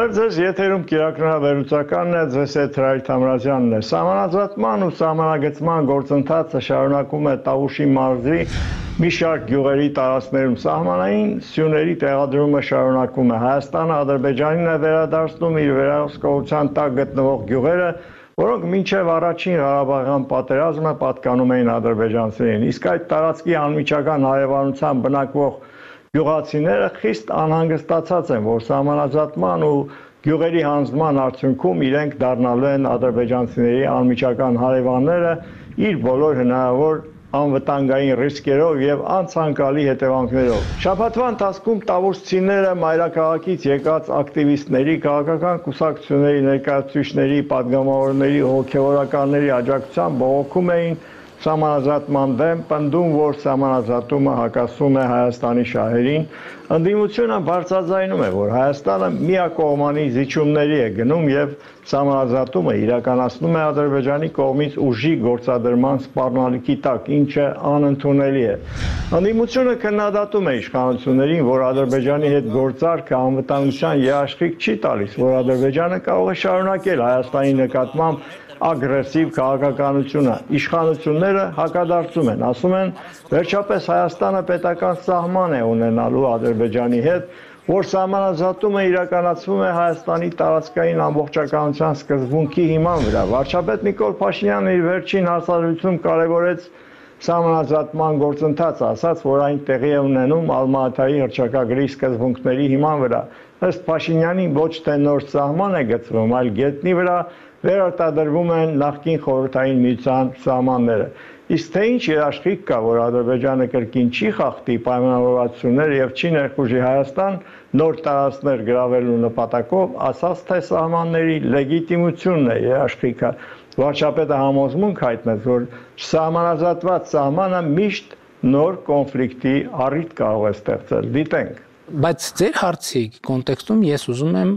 Բարև ձեզ, եթերում կիրակնահավերությունն է, ձեզ հետ Հրայր Թամրազյանն է։ Սահմանազատման ու սահմանագծման գործընթացը շարունակում է Տավուշի մարզի մի շարք գյուղերի տարածքներում սահմանային սյուների տեղադրումը շարունակվում է։ Հայաստանը Ադրբեջանին է վերադարձնում իր վերահսկողության տակ գտնվող գյուղերը, որոնք մինչև առաջին Ղարաբաղյան պատերազմը պատկանում էին ադրբեջանցիներին։ Իսկ այդ տարածքի անմիջական հարևանությամբ բնակվող գյուղացիները խիստ անհանգստացած են, որ սահմանազատման ու գյուղերի հանձնման արդյունքում իրենք դառնալու են ադրբեջանցիների անմիջական հարևանները իր բոլոր հնարավոր անվտանգային ռիսկերով եւ անցանկալի հետևանքներով։ Շաբաթվա ընթացքում տավուշցիները մայրաքաղաքից եկած ակտիվիստների, քաղաքական կուսակցությունների ներկայացուցիչների, падգամավորների, հոգեվորականների աջակցությամբ բողոքում էին սահմանազատման դեմ, պնդում, որ սահմանազատումը հակասում է Հայաստանի շահերին, ընդդիմությունը բարձրաձայնում է, որ Հայաստանը միակողմանի զիջումների է գնում եւ սահմանազատումը իրականացնում է Ադրբեջանի կողմից ուժի գործադրման սպառնալիքի տակ, ինչը անընդունելի է։ Ընդդիմությունը քննադատում է իշխանություններին, որ Ադրբեջանի հետ գործարքը անվտանգության երաշխիք չի տալիս, որ Ադրբեջանը կարող է շարունակել Հայաստանի նկատմամբ ագրեսիվ քաղաքականությունը։ Իշխանությունները հակադարձում են, ասում են, վերջապես Հայաստանը պետական սահման է ունենալու Ադրբեջանի հետ, որ սահմանազատումը իրականացվում է Հայաստանի տարածքային ամբողջականության սկզբունքի հիման վրա։ Վարչապետ Նիկոլ Փաշինյանը իր վերջին հարցազրույցում կարևորեց սահմանազատման գործընթացը, ասաց, որ այն տեղի է ունենում Ալմա-Աթայի հռչակագրի սկզբունքների հիման վրա։ Ըստ Փաշինյանի ոչ թե նոր սահման է գծվում, այլ գետնի վրա վերարտադրվում են նախկին խորհրդային միության սահմանները։ Իսկ թե ինչ երաշխիք կա, որ Ադրբեջանը կրկին չի խախտի պայմանավորվածությունները եւ չի ներխուժի Հայաստան նոր տարածքներ գրավելու նպատակով, ասաց, թե սահմանների լեգիտիմությունն է երաշխիքը։ Վարչապետը համոզմունք հայտնեց, որ սահմանազատված սահմանը միշտ նոր կոնֆլիկտի առիթ կարող է ստեղծել։ Դիտենք։ Բայց ձեր հարցի կոնտեքստում ես ուզում եմ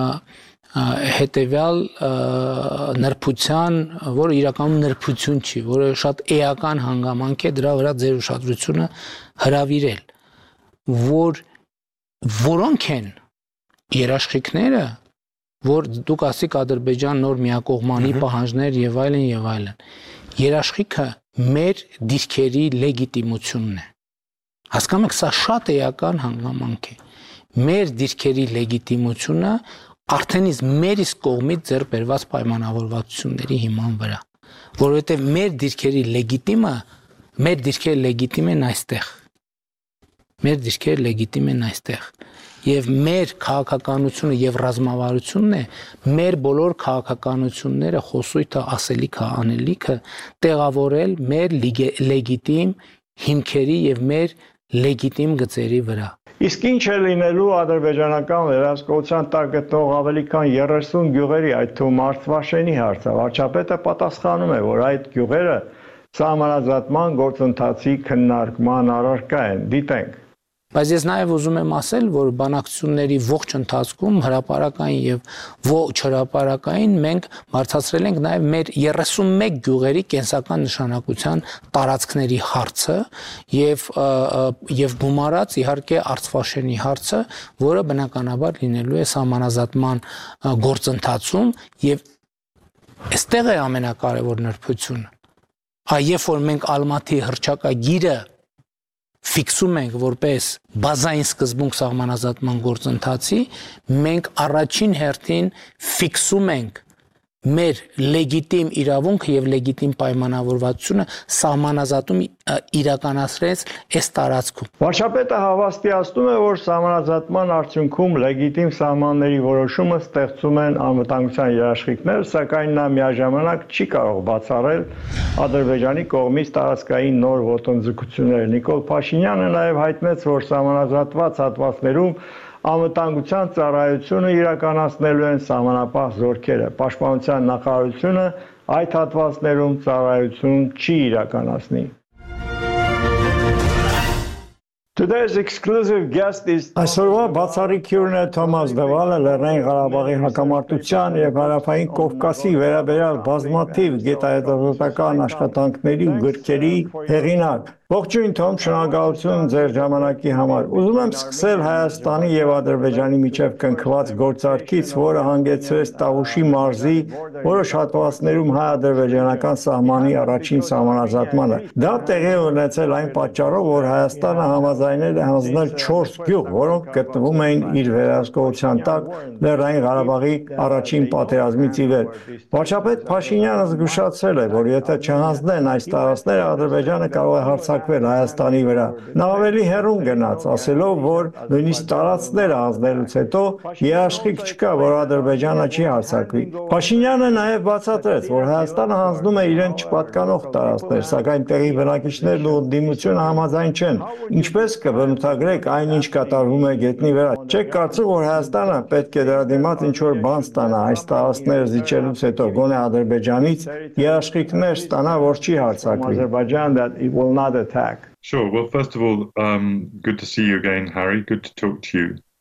հետևյալ նրբության, որը իրականում նրբություն չի, որը շատ էական հանգամանք է, դրա վրա ձեր ուշադրությունը հրավիրել, որ որոնք են երաշխիքները, որ դուք ասիք Ադրբեջան նոր միակողմանի պահանջներ եւ այլն, երաշխիքը մեր դիրքերի լեգիտիմությունն է։ Հասկանում եք, սա շատ էական հանգամանք է։ Մեր դիրքերի լեգիտիմությունը արդեն իսկ մեր իսկ կողմից ձեռք բերված պայմանավորվածությունների հիման վրա, որովհետև մեր դիրքերի լեգիտիմ են այստեղ։ Մեր դիրքերը լեգիտիմ են այստեղ։ Եվ մեր քաղաքականությունը եւ ռազմավարությունն է մեր բոլոր քաղաքականությունները, խոսույթը, ասելիքը, անելիքը տեղավորել մեր լեգիտիմ հիմքերի եւ մեր լեգիտիմ գծերի վրա։ Իսկ ինչ է լինելու ադրբեջանական վերահսկողության տակ գտնող ավելի քան 30 գյուղերի, այդ թվում Արցվաշենի հարցը։ Վարչապետը պատասխանում է, որ այդ գյուղերը սահմանազատման գործընթացի քննարկման առարկա են։ Դիտենք։ Բայց ես նաև ուզում եմ ասել, որ բանակցությունների ողջ ընթացքում հրապարակային եւ ոչ հրապարակային մենք բարձրացրել ենք նաև մեր 31 գյուղերի կենսական նշանակության տարածքների հարցը եւ գումարած իհարկե Արցվաշենի հարցը, որը բնականաբար լինելու է սահմանազատման գործընթացում եւ այստեղ է ամենակարևոր նրբությունը։ Երբ որ մենք Ալմատի հռչակագիրը ֆիքսում ենք որպես բազային սկզբունք սահմանազատման գործընթացի, մենք առաջին հերթին ֆիքսում ենք մեր լեգիտիմ իրավունքը եւ լեգիտիմ պայմանավորվածությունը սահմանազատում իրականացրեց այս տարածքում։ Վարչապետը հավաստիացնում է, որ սահմանազատման արդյունքում լեգիտիմ սահմանների որոշումը ստեղծում են անվտանգության երաշխիքներ, սակայն նա միաժամանակ չի կարող բացառել Ադրբեջանի կողմից տարածքային նոր ոտնձգություններ։ Նիկոլ Փաշինյանը նաև հայտնեց, որ սահմանազատված հատվածներում անվտանգության ծառայությունը իրականացնելու են սահմանապահ զորքերը։ Պաշտպանության նախարարությունը այդ հատվածներում ծառայություն չի իրականացնի։ Today's exclusive guest is Այսօրվա բացառիկ հյուրն է Թոմաս Դվալը, Լեռնային Ղարաբաղի հակամարտության եւ Հարավային Կովկասի վերաբերյալ բազմաթիվ գիտահետազոտական աշխատանքների ու գրքերի հեղինակ։ Ողջույն Թոմ, շնորհակալություն ձեր ժամանակի համար։ Ուզում եմ սկսել Հայաստանի եւ Ադրբեջանի միջև կնքված գործարքից, որը հանգեցրեց Տավուշի մարզի որոշ հատվածներում հայ-ադրբեջանական սահմանի առաջին սահմանազատմանը։ Դա տեղի ունեցել այն պատճառով, որ Հայաստանը համաձայնել է հանձնել 4 գյուղ, որոնք գտնվում էին իր վերահսկողության տակ Լեռնային Ղարաբաղի առաջին պատերազմից ի վեր։ Վարչապետ Փաշինյանը զգուշացրել է, որ եթե չհանձնեն այս տարածքները, Ադրբեջանը կարող է հարձակվել Հայաստանի վրա։ Նա ավելի հեռուն գնաց, ասելով, որ նույնիսկ տարածքները հանձնելուց հետո երաշխիք չկա, որ Ադրբեջանը չի հարձակվի։ Փաշինյանը նաև բացատրեց, որ Հայաստանը հանձնում է իրեն չպատկանող տարածքներ, սակայն տեղի բնակիչներն ու ընդդիմությունը համաձայն չեն։ Ինչպես կբնութագրեք այն, ինչ կատարվում է գետնի վրա։ Չեք կարծում, որ Հայաստանը պետք է դրա դիմաց ինչ-որ բան ստանա այս տարածքները զիջելուց հետո, գոնե Ադրբեջանից երաշխիքներ ստանա, որ չի հարձակվի։ That it will not attack. Sure. Well, first of all, good to see you again, Harry. Good to talk to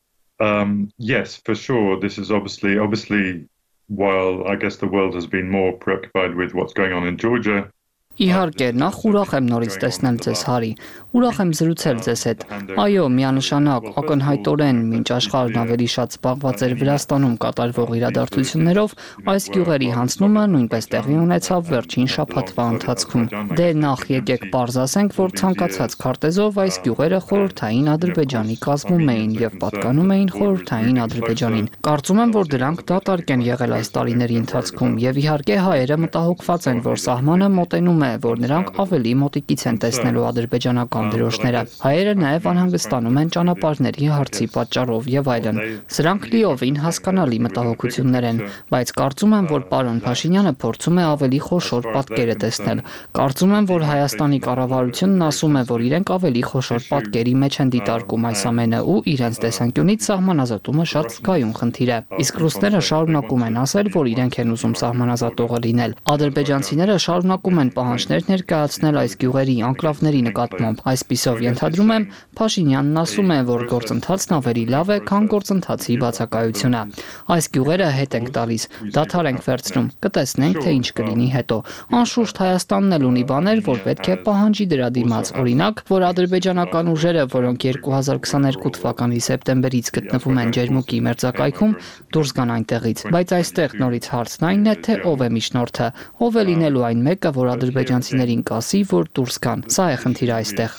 you. Yes, for sure. This is obviously, while I guess the world has been more preoccupied with what's going on in Georgia. Իհարկե, նախ ուրախ եմ նորից տեսնել ձեզ, Հարի։ Ուրախ եմ զրուցել ձեզ հետ։ Այո, միանշանակ, ակնհայտորեն, մինչ աշխարհն ավելի շատ զբաղված էր Վրաստանում կատարվող իրադարձություններով, այս գյուղերի հանձնումը նույնպես տեղի ունեցավ վերջին շաբաթվա ընթացքում։ Դե նախ եկեք պարզ ասենք, որ ցանկացած քարտեզով այս գյուղերը խորհրդային Ադրբեջանի կազմում էին եւ պատկանում էին խորհրդային Ադրբեջանին։ Կարծում եմ, որ դրանք դատարկ են եղել այս տարիների ընթացքում եւ իհարկե հայերը մտահոգված են, որ սահմանը մոտենում որ նրանք ավելի մոտիկից են տեսնելու ադրբեջանական դրոշները։ Հայերը նաև անհանգստանում են ճանապարհների հարցի պատճառով եւ այլն։ Սրանք լիովին հասկանալի մտահոգություններ են, բայց կարծում եմ, որ պարոն Փաշինյանը փորձում է ավելի խոշոր պատկերը տեսնել։ Կարծում եմ, որ Հայաստանի կառավարությունն ասում է, որ իրենք ավելի խոշոր պատկերի մեջ են դիտարկում այս ամենը ու իրենց տեսանկյունից սահմանազատումը շատ զգայուն խնդիր է։ Իսկ ռուսները շարունակում են ասել, որ իրենք են ուզում սահմանազատողը լինել։ Ադրբեջանցիները շարունակում են ներկայացնել այս գյուղերի անկլավների նկատմամբ։ Այսպիսով ենթադրում եմ, Փաշինյանն ասում է, որ գործընթացն ավելի լավ է, քան գործընթացի բացակայությունը։ Այս գյուղերը հետ ենք տալիս, դադար ենք վերցնում, կտեսնենք, թե ինչ կլինի հետո։ Անշուշտ Հայաստանն էլ ունի բաներ, որ պետք է պահանջի դրա դիմաց, օրինակ, որ ադրբեջանական ուժերը, որոնք 2022 թվականի սեպտեմբերից գտնվում են Ջերմուկի մերձակայքում, դուրս գան այնտեղից։ Բայց այստեղ նորից հարցն այն է, թե ով է միջնորդը, ով է լինելու այն մեկը, որ ադրբեջանցիներին կասի, որ դուրս գան։ Սա է խնդիրը այստեղ։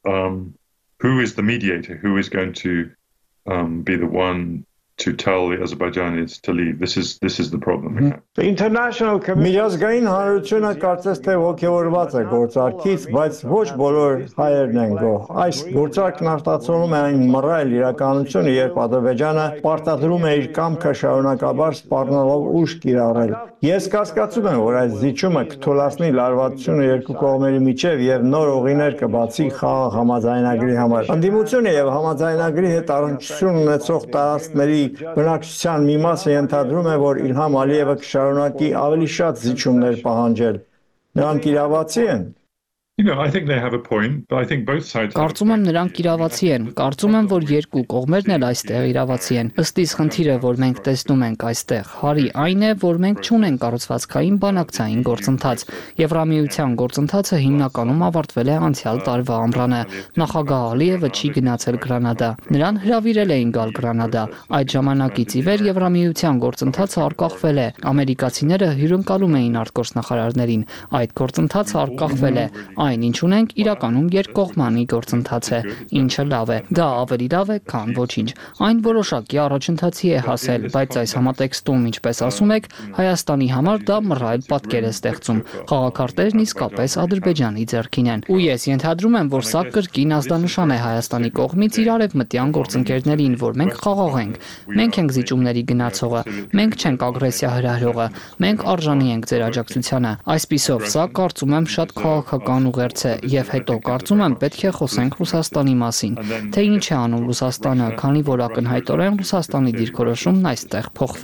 Who is the mediator? Who is going to be the one to tell the Azerbaijanis to leave? This is the problem. The international Միջազգային հանրությունը կարծես թե ողջավորված է գործարքից, բայց ոչ բոլոր հայերն են գոհ։ Այս գործարքն արտացոլում է այն մռայլ իրականությունը, երբ Ադրբեջանը պարտադրում է իր կամքը շարունակաբար սպառնալով ուժ կիրառել։ Ես կասկածում եմ, որ այս զիջումը կթույլատնի լարվածությունը երկու կողմերի միջև եւ նոր ուղիներ կբացի խաղաղ համաձայնագրի համար։ Ընդդիմությունը եւ համաձայնագրի հետ առնչություն ունեցող տարածքների բնակչության մի մասը ենթադրում է, որ Իլհամ Ալիևը կշարունակի ավելի շատ զիջումներ պահանջել։ Նրանք իրավացի են։ I think they have a point, but I think both sides. Կարծում եմ նրանք իրավացի են։ Կարծում եմ, որ երկու կողմերն էլ այստեղ իրավացի են։ Ըստ իս խնդիրը, որ մենք տեսնում ենք այստեղ, Հարի, այն է, որ մենք չունենք կառուցվածքային բանակցային գործընթաց։ Եվրամիության գործընթացը հիմնականում ավարտվել է անցյալ տարվա ամռանը։ Նախագահ Ալիևը չի գնացել Գրանադա։ Նրան հրավիրել էին գալ Գրանադա։ Այդ ժամանակից ի վեր Եվրամիության գործընթացը արկախվել է։ Ամերիկացիները հյուրընկալում էին արտգործնախարարներին։ Այդ գործընթացը արկախվել է։ Այն ինչ ունենք իրականում երկկողմանի գործընթաց է, ինչը լավ է։ Դա ավելի լավ է, քան ոչինչ։ Այն որոշակի առաջընթացի է հասել, բայց այս համատեքստում, ինչպես ասում եք, Հայաստանի համար դա մռայլ պատկեր է ստեղծում։ Խաղաքարտերն իսկապես Ադրբեջանի ձեռքին են։ Ու ես ենթադրում եմ, որ սա կրկին ազդանշան է Հայաստանի կողմից իր արևմտյան գործընկերներին, որ մենք խաղաղ ենք։ Մենք ենք զիջումների գնացողը, մենք չենք ագրեսիա հրահրողը, մենք արժանի ենք ձեր աջակցությանը։ Այսպիսով, սա կարծում եմ շատ քաղաքական ուղերձ է, եւ հետո կարծում եմ պետք է խոսենք Ռուսաստանի մասին, թե ինչ է անում Ռուսաստանը, քանի որ ակնհայտորեն Ռուսաստանի դիրքորոշումն այստեղ փոխվել է։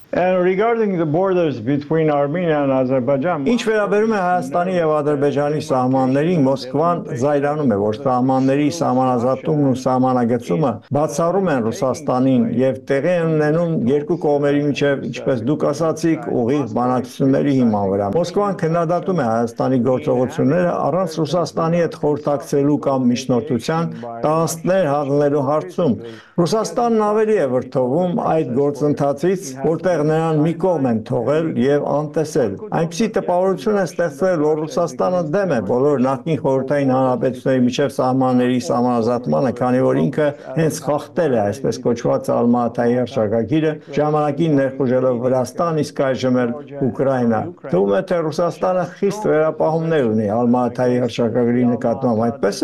And regarding the borders between Armenia and Azerbaijan, ինչ վերաբերում է Հայաստանի եւ Ադրբեջանի սահմաններին, Մոսկվան զայրանում է, որ սահմանների սահմանազատումն ու սահմանագծումը բացառում են Ռուսաստանին եւ տեղի են ունենում երկու կողմերի միջեւ, ինչպես դուք ասացիք, ուղիղ բանակցությունների հիման վրա։ Մոսկվան քննադատում է Հայաստանի գործողությունները առանց Ռուսաստանի հետ խորհրդակցելու կամ միջնորդության տաղանդներ հանձնելու հարցում։ Ռուսաստանն ավելի է վրդովում այդ գործընթացից, որտեղ նրան մի կողմ են թողել եւ անտեսել։ Այնպիսի տպավորություն է ստեղծվել, որ Ռուսաստանը դեմ է բոլոր նախկին խորհրդային հանրապետությունների միջև սահմանների սահմանազատմանը, քանի որ ինքը հենց խախտել է այսպես կոչված Ալմատայի հռչակագիրը, ժամանակին ներխուժելով Վրաստան, իսկ այժմ էլ Ուկրաինա։ Թվում է, թե Ռուսաստանը խիստ վերապահումներ ունի Ալմատայի հռչակագրի նկատմամբ, այդպես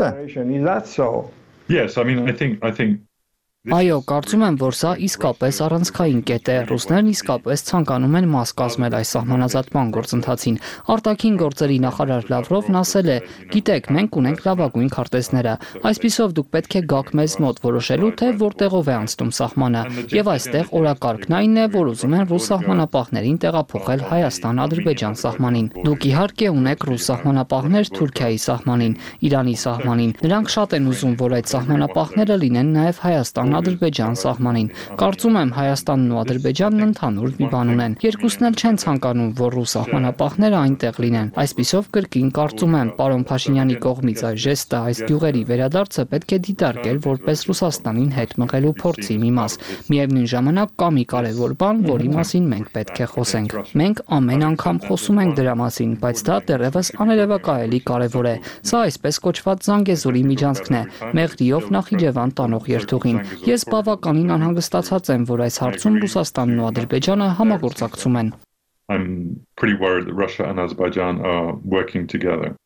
է։ Yes, I mean, I think Այո, կարծում եմ, որ սա իսկապես առանցքային կետ է։ Ռուսներն իսկապես ցանկանում են մաս կազմել այս սահմանազատման գործընթացին։ Արտաքին գործերի նախարար Լավրովն ասել է. «Գիտեք, մենք ունենք լավագույն քարտեզները։ Այսպիսով դուք պետք է գաք մեզ մոտ որոշելու, թե որտեղով է անցնում սահմանը։ Եվ այստեղ օրակարգն այն է, որ ուզում են ռուս սահմանապահներին տեղափոխել Հայաստան-Ադրբեջան սահմանին։ Դուք իհարկե ունեք ռուս սահմանապահներ Թուրքիայի սահմանին, Իրանի սահմանին։ Նրանք շատ են ուզում, որ այդ սահմանապահները լինեն նաև Հայաստան-Ադրբեջան սահմանին։ Կարծում եմ Հայաստանն ու Ադրբեջանն ընդհանուր մի բան ունեն։ Երկուսն էլ չեն ցանկանում, որ ռուս սահմանապահները այնտեղ լինեն։ Այսպիսով կրկին կարծում եմ, պարոն Փաշինյանի կողմից այս ժեստը, այս գյուղերի վերադարձը պետք է դիտարկել որպես Ռուսաստանին հետ մղելու փորձի մի մաս։ Միևնույն ժամանակ կա մի կարևոր բան, որի մասին մենք պետք է խոսենք։ Մենք ամեն անգամ խոսում ենք դրա մասին, բայց դա դեռևս աներևակայելի կարևոր է։ Սա այսպես կոչված Զանգեզուրի միջանցքն է, Մեղրիով Նախիջևան տանող երթուղին։ Ես բավականին անհանգստացած եմ, որ այս հարցում Ռուսաստանն ու Ադրբեջանը համագործակցում են։ I'm pretty worried that Russia and Azerbaijan are working together.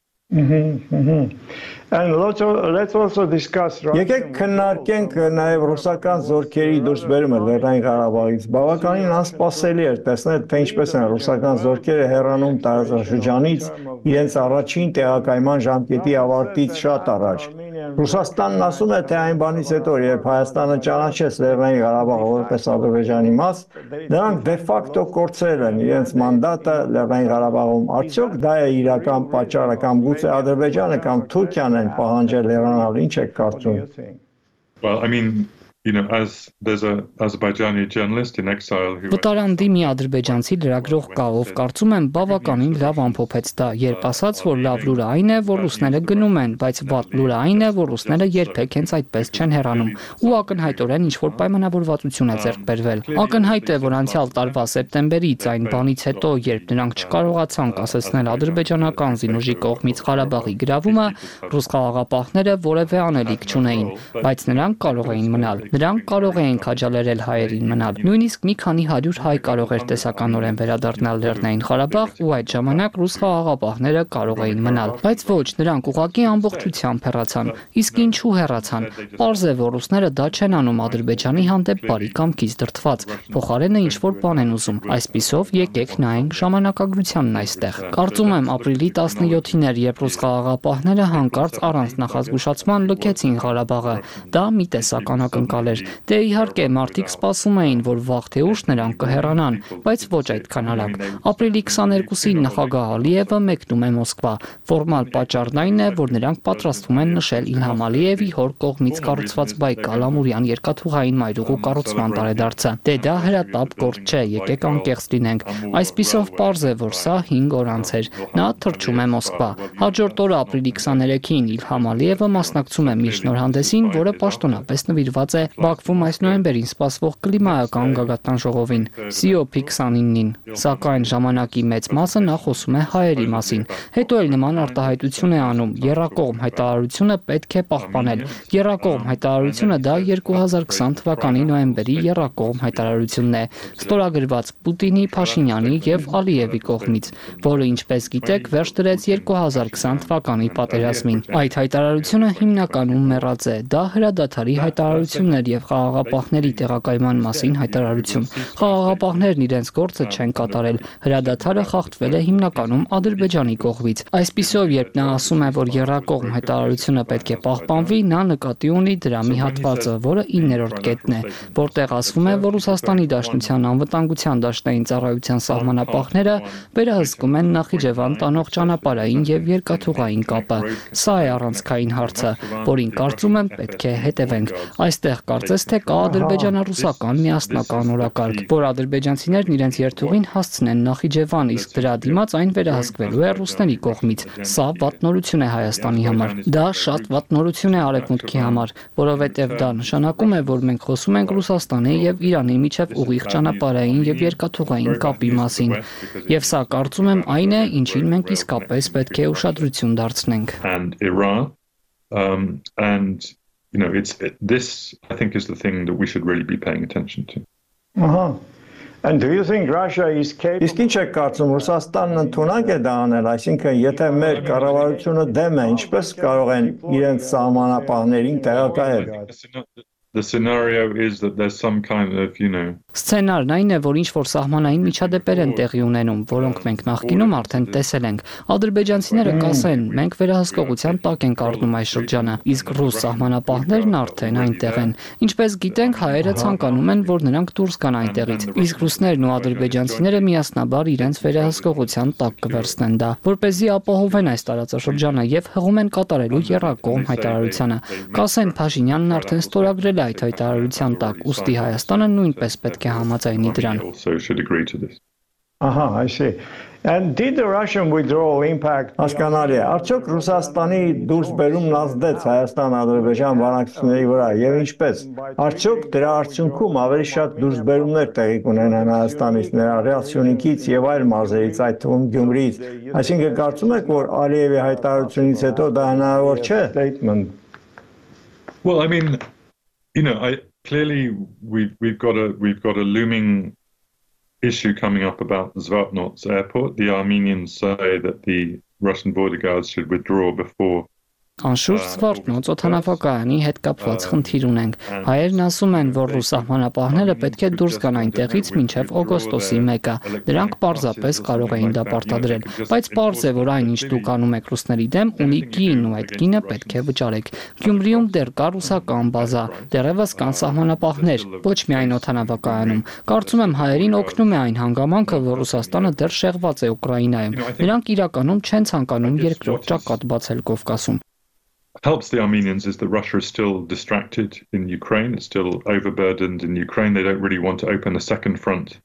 And let's also discuss. Եկեք քննարկենք նաև ռուսական զորքերի դուրսբերումը Լեռնային Ղարաբաղից։ Բավականին անսպասելի էր տեսնել, թե ինչպես են ռուսական զորքերը հեռանում տարածաշրջանից իրենց առաջին տեղակայման ժամկետի ավարտից շատ առաջ։ Ռուսաստանն ասում է, թե այն բանից հետո, երբ Հայաստանը ճանաչեց Լեռնային Ղարաբաղը որպես Ադրբեջանի մաս, նրանք դե ֆակտո կորցրել են իրենց մանդատը Լեռնային Ղարաբաղում։ Արդյոք դա է իրական պատճառը կամ գուցե Ադրբեջանը կամ Թուրքիան են պահանջել հեռանալ, ինչ եք կարծում։ Well, I mean, as there's an Azerbaijani journalist in exile who Վտարանդի մի ադրբեջանցի լրագրող կա, ով կարծում եմ բավականին լավ ամփոփեց դա, երբ ասաց, որ լավ լուրը այն է, որ ռուսները գնում են, բայց վատ լուրը այն է, որ ռուսները երբեք հենց այդպես չեն հեռանում, ու ակնհայտորեն ինչ-որ պայմանավորվածություն է ձեռք բերվել։ Ակնհայտ է, որ անցյալ տարվա սեպտեմբերից այն բանից հետո, երբ նրանք չկարողացան կասեցնել ադրբեջանական զինուժի կողմից Ղարաբաղի գրավումը, ռուս խաղաղապահները որևէ անելիք չունեին, բայց նրանք կարող էին մնալ։ Նրանք կարող էին քաջալերել հայերին մնալ։ Նույնիսկ մի քանի 100 հայ կարող էր տեսականորեն վերադառնալ Լեռնային Ղարաբաղ ու այդ ժամանակ ռուս խաղաղապահները կարող էին մնալ։ Բայց ոչ, նրանք ուղղակի ամբողջությամբ հեռացան։ Իսկ ինչու հեռացան։ Պարզ է, որ ռուսները դա չեն անում Ադրբեջանի հանդեպ բարի կամքից դրդված։ Փոխարենը ինչ-որ բան են ուզում։ Այսպիսով եկեք նայենք ժամանակագրությանն այստեղ։ Կարծում եմ ապրիլի 17-ին էր, երբ ռուս խաղաղապահները հանկարծ առանց նախազգուշացման լքեցին Ղարաբաղը։ Դա մի տեսակ ակնկալ էր։ Դե իհարկե մարդիկ սպասում էին, որ վաղ թե ուշ նրանք կհեռանան, բայց ոչ այդքան արագ։ Ապրիլի 22-ին նախագահ Ալիևը մեկնում է Մոսկվա։ Ֆորմալ պատճառն այն է, որ նրանք պատրաստվում են նշել Իլհամ Ալիևի հոր կողմից կառուցված Բայկալ ամուրյան երկաթուղային մայրուղու կառուցման տարեդարձը։ Դե դա հրատապ գործ չէ, եկեք անկեղծ լինենք։ Այսպիսով պարզ է, որ սա 5 օր անց էր։ Նա թռչում է Մոսկվա։ Հաջորդ օրը ապրիլի 23-ին Իլհամ Ալիևը մասնակցում է մի շնորհանդեսին, որը պաշտոնապես նվիրված է Բաքվում այս նոյեմբերին սպասվող կլիմայական գագաթնաժողովին COP29-ին, սակայն ժամանակի մեծ մասը նա խոսում է հայերի մասին։ Հետո էլ նման արտահայտություն է անում. եռակողմ հայտարարությունը պետք է պահպանել։ Եռակողմ հայտարարությունը դա 2020 թվականի նոյեմբերի եռակողմ հայտարարությունն է, ստորագրված Պուտինի, Փաշինյանի եւ Ալիևի կողմից, որը ինչպես գիտեք վերջ դրեց 2020 թվականի պատերազմին։ Այդ հայտարարությունը հիմնականում մեռած է։ Դա հրադադարի հայտարարությունն գործողություններ եւ խաղաղապահների տեղակայման մասին հայտարարություն։ Խաղաղապահներն իրենց գործը չեն կատարել։ Հրադադարը խախտվել է հիմնականում Ադրբեջանի կողմից։ Այսպիսով, երբ նա ասում է, որ եռակողմ հայտարարությունը պետք է պահպանվի, նա նկատի ունի դրա մի հատվածը, որը 9-րդ կետն է, որտեղ ասվում է, որ Ռուսաստանի Դաշնության անվտանգության դաշնային ծառայության սահմանապահները վերահսկում են Նախիջևան տանող ճանապարհային եւ երկաթուղային կապը։ Սա է առանցքային հարցը, որին կարծում եմ պետք է հետևենք։ Այստեղ կարծես թե կա ադրբեջանա-ռուսական միասնական օրակարգ, որ ադրբեջանցիներն իրենց երթուղին հասցնեն Նախիջևան, իսկ դրա դիմաց այն վերահսկվելու է ռուսների կողմից։ Սա վատ նորություն է Հայաստանի համար։ Դա շատ վատ նորություն է Արևմուտքի համար, որովհետև դա նշանակում է, որ մենք խոսում ենք Ռուսաստանի եւ Իրանի միջև ուղիղ ճանապարհային եւ երկաթուղային կապի մասին։ Եվ սա կարծում եմ այն է, ինչին մենք իսկապես պետք է ուշադրություն դարձնենք։ This I think is the thing that we should really be paying attention to. And do you think Russia is capable? Իսկ ինչ եք կարծում, Ռուսաստանն ընդունակ է դա անել, այսինքն եթե մեր կառավարությունը դեմ է, ինչպես կարող են իրենց սահմանապահներին տեղակայել։ The scenario is that there's some kind of, Սցենարն այն է, որ ինչ որ սահմանային միջադեպեր են տեղի ունենում, որոնք մենք նախկինում արդեն տեսել ենք։ Ադրբեջանցիները կասեն, մենք վերահսկողության տակ ենք առնում այս շրջանը, իսկ ռուս սահմանապահներն արդեն այնտեղ են։ Ինչպես գիտենք, հայերը ցանկանում են, որ նրանք դուրս գան այնտեղից, իսկ ռուսներն ու ադրբեջանցիները միասնաբար իրենց վերահսկողության տակ կվերցնեն դա, որպեսզի ապահովեն այս տարածաշրջանը եւ հղում են կատարելու եռակողմ հայտարարությանը։ Կասեն Փաշինյանն արդեն ստորագրել է այդ հայտարարության տակ, ուստի Հայաստանը նույնպես պետք է համաձայնի դրան։ I see. And did the Russian withdrawal impact? Հասկանալի է, արդյոք Ռուսաստանի դուրսբերումն ազդեց Հայաստան-Ադրբեջան բանակցությունների վրա եւ ինչպես։ Արդյոք դրա արդյունքում ավելի շատ դուրսբերումներ տեղի կունենան Հայաստանից, նրա Ռյասյունիքից եւ այլ մարզերից, այդ թվում Գյումրիից։ Այսինքն կարծում եք, որ Ալիևի հայտարարությունից հետո դա հնարավոր չէ։ Well, I mean, clearly we've got a looming issue coming up about Zvartnots airport. The Armenians say that the Russian border guards should withdraw before Անշուշտ Զվարթնոց օդանավակայանի հետ կապված խնդիր ունենք։ Հայերն ասում են, որ ռուս սահմանապահները պետք է դուրս գան այնտեղից մինչև օգոստոսի 1-ը։ Դրանք պարզապես կարող էին դա պարտադրել, բայց պարզ է, որ այն ինչ դուք անում եք ռուսների դեմ, ունի գին ու այդ գինը պետք է վճարեք։ Գյումրիում դեռ կա ռուսական բազա, դեռևս կան սահմանապահներ, ոչ միայն օդանավակայանում։ Կարծում եմ հայերին օգնում է այն հանգամանքը, որ Ռուսաստանը դեռ շեղված է Ուկրաինայում։ Նրանք իրականում չեն ցանկանում երկրորդ ճակատ բացել Կովկասում։ Helps the Armenians is that Russia is still distracted in Ukraine. It's still overburdened in Ukraine. They don't really want to open a second front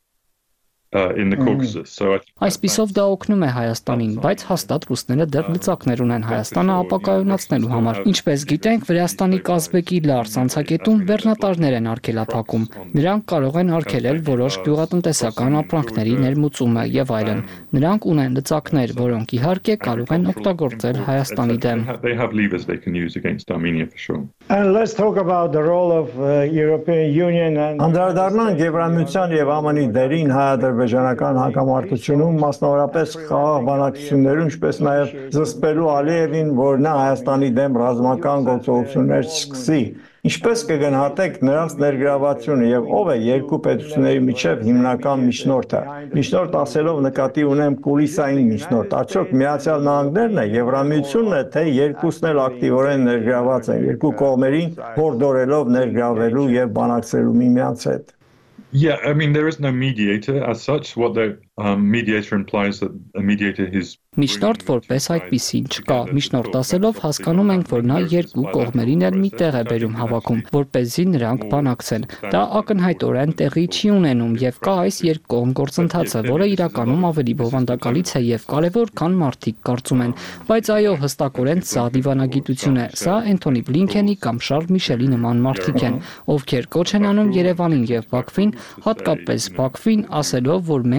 in the Caucasus. So Այսպիսով դա օգնում է Հայաստանին, բայց հաստատ ռուսները դեռ լծակներ ունեն Հայաստանը ապակայունացնելու համար։ Ինչպես գիտենք, Վրաստանի Կազբեկի Լարս անցակետում բեռնատարներ են արգելափակում։ Նրանք կարող են արգելել որոշ գյուղատնտեսական ապրանքների ներմուծումը եւ այլն։ Նրանք ունեն լծակներ, որոնք իհարկե կարող են օգտագործել Հայաստանի դեմ։ They have levers they can use against Armenia for sure. And let's talk about the role of European Union and Անդրադառնանք Եվրամիության եւ ԱՄՆ-ի դերին հայ-ադրբեջանական հակամարտությունում, մասնավորապես խաղաղ բանակցություններում, ինչպես նաեւ զսպելու Ալիևին, որ նա Հայաստանի դեմ ռազմական գործողություններ չսկսի։ Ինչպես կգնահատեք նրանց ներգրավությունը եւ ով է երկու պետությունների միջև հիմնական միջնորդը։ Միջնորդ ասելով նկատի ունեմ կուլիսային միջնորդ։ Արդյոք Միացյալ Նահանգներն է, Եվրամիությունն է, թե երկուսն էլ ակտիվորեն ներգրաված են, երկու կողմերին հորդորելով ներգրավելու եւ բանակցելու միմյանց հետ։ Yeah, I mean there is no mediator as such. What the mediator implies that a mediator is Միջնորդ որպես այդպիսին չկա։ Միջնորդ ասելով հասկանում ենք, որ նա երկու կողմերին էլ մի տեղ է բերում հավաքում, որպեսզի նրանք բանակցեն։ Դա ակնհայտորեն տեղի չի ունենում եւ կա այս երկկողմ գործընթացը, որը իրականում ավելի բովանդակալից է եւ կարեւոր, քան մարդիկ կարծում են։ Բայց այո, հստակորեն սա դիվանագիտություն է։ Սա Էնթոնի Բլինքենի կամ Շարլ Միշելի նման մարդիկ են, ովքեր կոչ են անում Երևանին եւ Բաքվին, հատկապես Բաքվին, ասելով, որ մենք չենք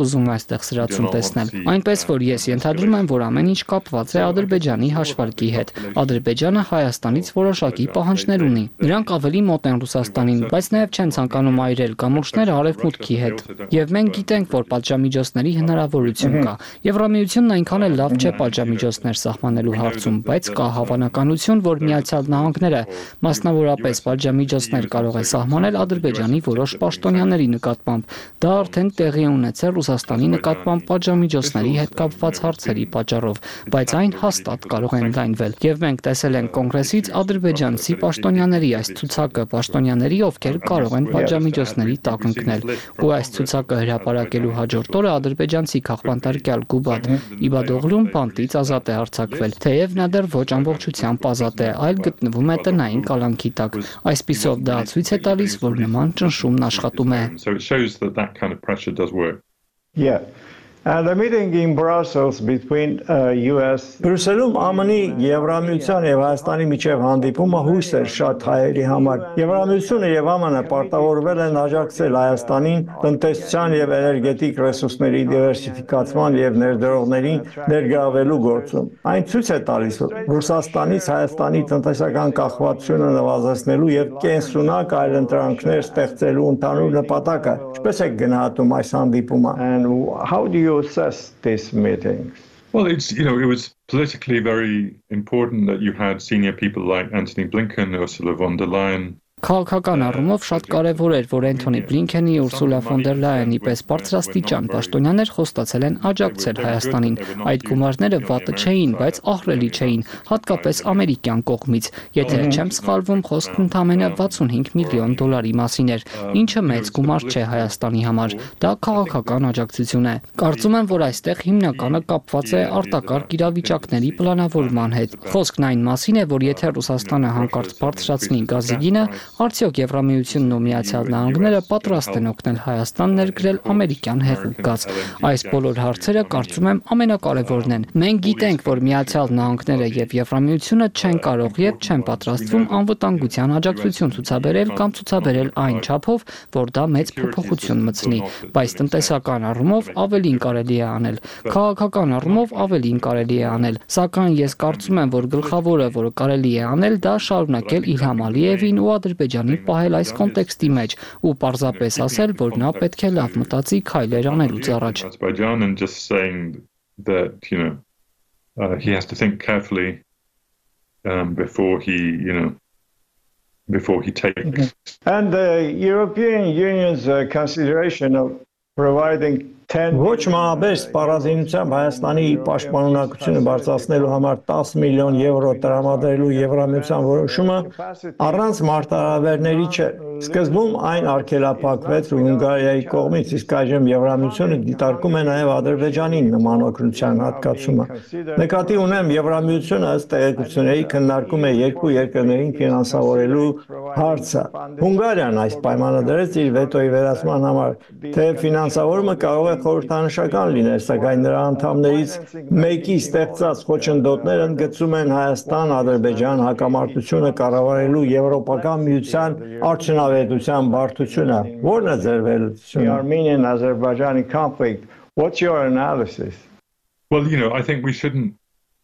ուզում այստեղ սրացում տեսնել։ Այնպես որ ես ենթադրում եմ, որ ամեն ինչ կապված է Ադրբեջանի հաշվարկի հետ։ Ադրբեջանը Հայաստանից որոշակի պահանջներ ունի։ Նրանք ավելի մոտ են Ռուսաստանին, բայց նաև չեն ցանկանում այրել կամուրջները Արևմուտքի հետ։ Եվ մենք գիտենք, որ պատժամիջոցների հնարավորություն կա։ Եվրամիությունն այնքան էլ լավ չէ պատժամիջոցներ սահմանելու հարցում, բայց կա հավանականություն, որ Միացյալ Նահանգները մասնավորապես պատժամիջոցներ կարող է սահմանել Ադրբեջանի որոշ պաշտոնյաների նկատմամբ։ Դա արդեն տեղի ունեցել Ռուսաստանի նկատմամբ պատժամիջոցների հետ կապված հարցերի պատճառով, բայց այն հաստատ կարող է ընդլայնվել։ Եվ մենք տեսել ենք կոնգրեսից ադրբեջանցի պաշտոնյաների այս ցուցակը, պաշտոնյաների, ովքեր կարող են պատժամիջոցների տակ ընկնել։ Ու այս ցուցակը հրապարակելու հաջորդ օրը ադրբեջանցի քաղբանտարկյալ Գուբադ Իբադօղլուն բանտից ազատ է արձակվել, թեև նա դեռ ոչ ամբողջությամբ ազատ է, այլ գտնվում է տնային կալանքի տակ։ Այսպիսով դա ցույց է տալիս, որ նման ճնշումն աշխատում է։ Yeah. And the meeting in Brussels between US Բրուսելում ԱՄՆ-ի, Եվրամիության եւ Հայաստանի միջև հանդիպումը հույս էր շատ հայերի համար։ Եվրամիությունը եւ ԱՄՆ-ը պարտավորվել են աջակցել Հայաստանին տնտեսության եւ էներգետիկ ռեսուրսների դիվերսիֆիկացման եւ ներդրողներին ներգրավելու գործում։ Այն ցույց է տալիս, որ Ռուսաստանից Հայաստանի տնտեսական կախվածությունը նվազեցնելու եւ կենսունակ այլընտրանքներ ստեղծելու ընդհանուր նպատակը։ Ինչպես է գնահատում այս հանդիպումը? And how do you assess these meetings? Well, it was politically very important that you had senior people like Antony Blinken, Ursula von der Leyen. Քաղաքական առումով շատ կարևոր էր, որ Անթոնի Բլինքենի, Ուրսուլա ֆոն դեր Լայենի պես բարձրաստիճան պաշտոնյաներ խոստացել են աջակցել Հայաստանին։ Այդ գումարները վատը չէին, բայց ահռելի չէին, հատկապես ամերիկյան կողմից։ Եթե չեմ սխալվում, խոսքն ընդամենը $65 միլիոն մասին էր, ինչը մեծ գումար չէ Հայաստանի համար։ Դա քաղաքական աջակցություն է։ Կարծում եմ, որ այստեղ հիմնականը կապված է արտակարգ իրավիճակների պլանավորման հետ։ Խոսքն այն մասին է, որ եթե Ռուսաստանը հանկարծ բարձրացնի գազի գինը, արդյոք Եվրամիությունն ու Միացյալ Նահանգները պատրաստ են օգնել Հայաստան ներգրել ամերիկյան հեղուկ գազ։ Այս բոլոր հարցերը կարծում եմ ամենակարևորն են։ Մենք գիտենք, որ Միացյալ Նահանգները եւ Եվրամիությունը չեն կարող եւ չեն պատրաստվում անվտանգության աջակցություն ցուցաբերել կամ ցուցաբերել այն չափով, որ դա մեծ փոփոխություն մտցնի, բայց տնտեսական առումով ավելին կարելի է անել, քաղաքական առումով ավելին կարելի է անել, սակայն ես կարծում եմ, որ գլխավորը, որը կարելի է անել, դա շարունակել Իլհամ Ալիևին ու Ադրբեջանի պահել այս կոնտեքստի մեջ ու պարզապես ասել, որ նա պետք է լավ մտածի քայլեր անելուց առաջ։ He has to think carefully before he takes. And the European Union's consideration of providing Ոչ մանավանդ սպառազինությամբ Հայաստանի պաշտպանունակությունը բարձրացնելու համար 10 միլիոն եվրո տրամադրելու Եվրամիության որոշումը առանց մարտահրավերների չէ։ Սկզբում այն արգելափակվեց Հունգարիայի կողմից, իսկ այժմ Եվրամիությունը դիտարկում է նաև Ադրբեջանին նման օգնության հատկացումը։ Նկատի ունեմ, Եվրամիությունը ըստ տեղեկությունների քննարկում է երկու երկրներին ֆինանսավորելու հարցը։ Հունգարիան այս պայմանը դրեց իր վետոյի վերացման համար, թե ֆինանսավորումը կարող է խորհրդանշական լինել, սակայն նրա անդամներից մեկի ստեղծած խոչընդոտները ընդգծում են Հայաստան-Ադրբեջան հակամարտությունը կառավարելու Եվրոպական միության արդյունավետության բարդությունը։ Որն է ձեր վերլուծությունը? Armenian-Azerbaijani conflict. What's your analysis? Well, I think we shouldn't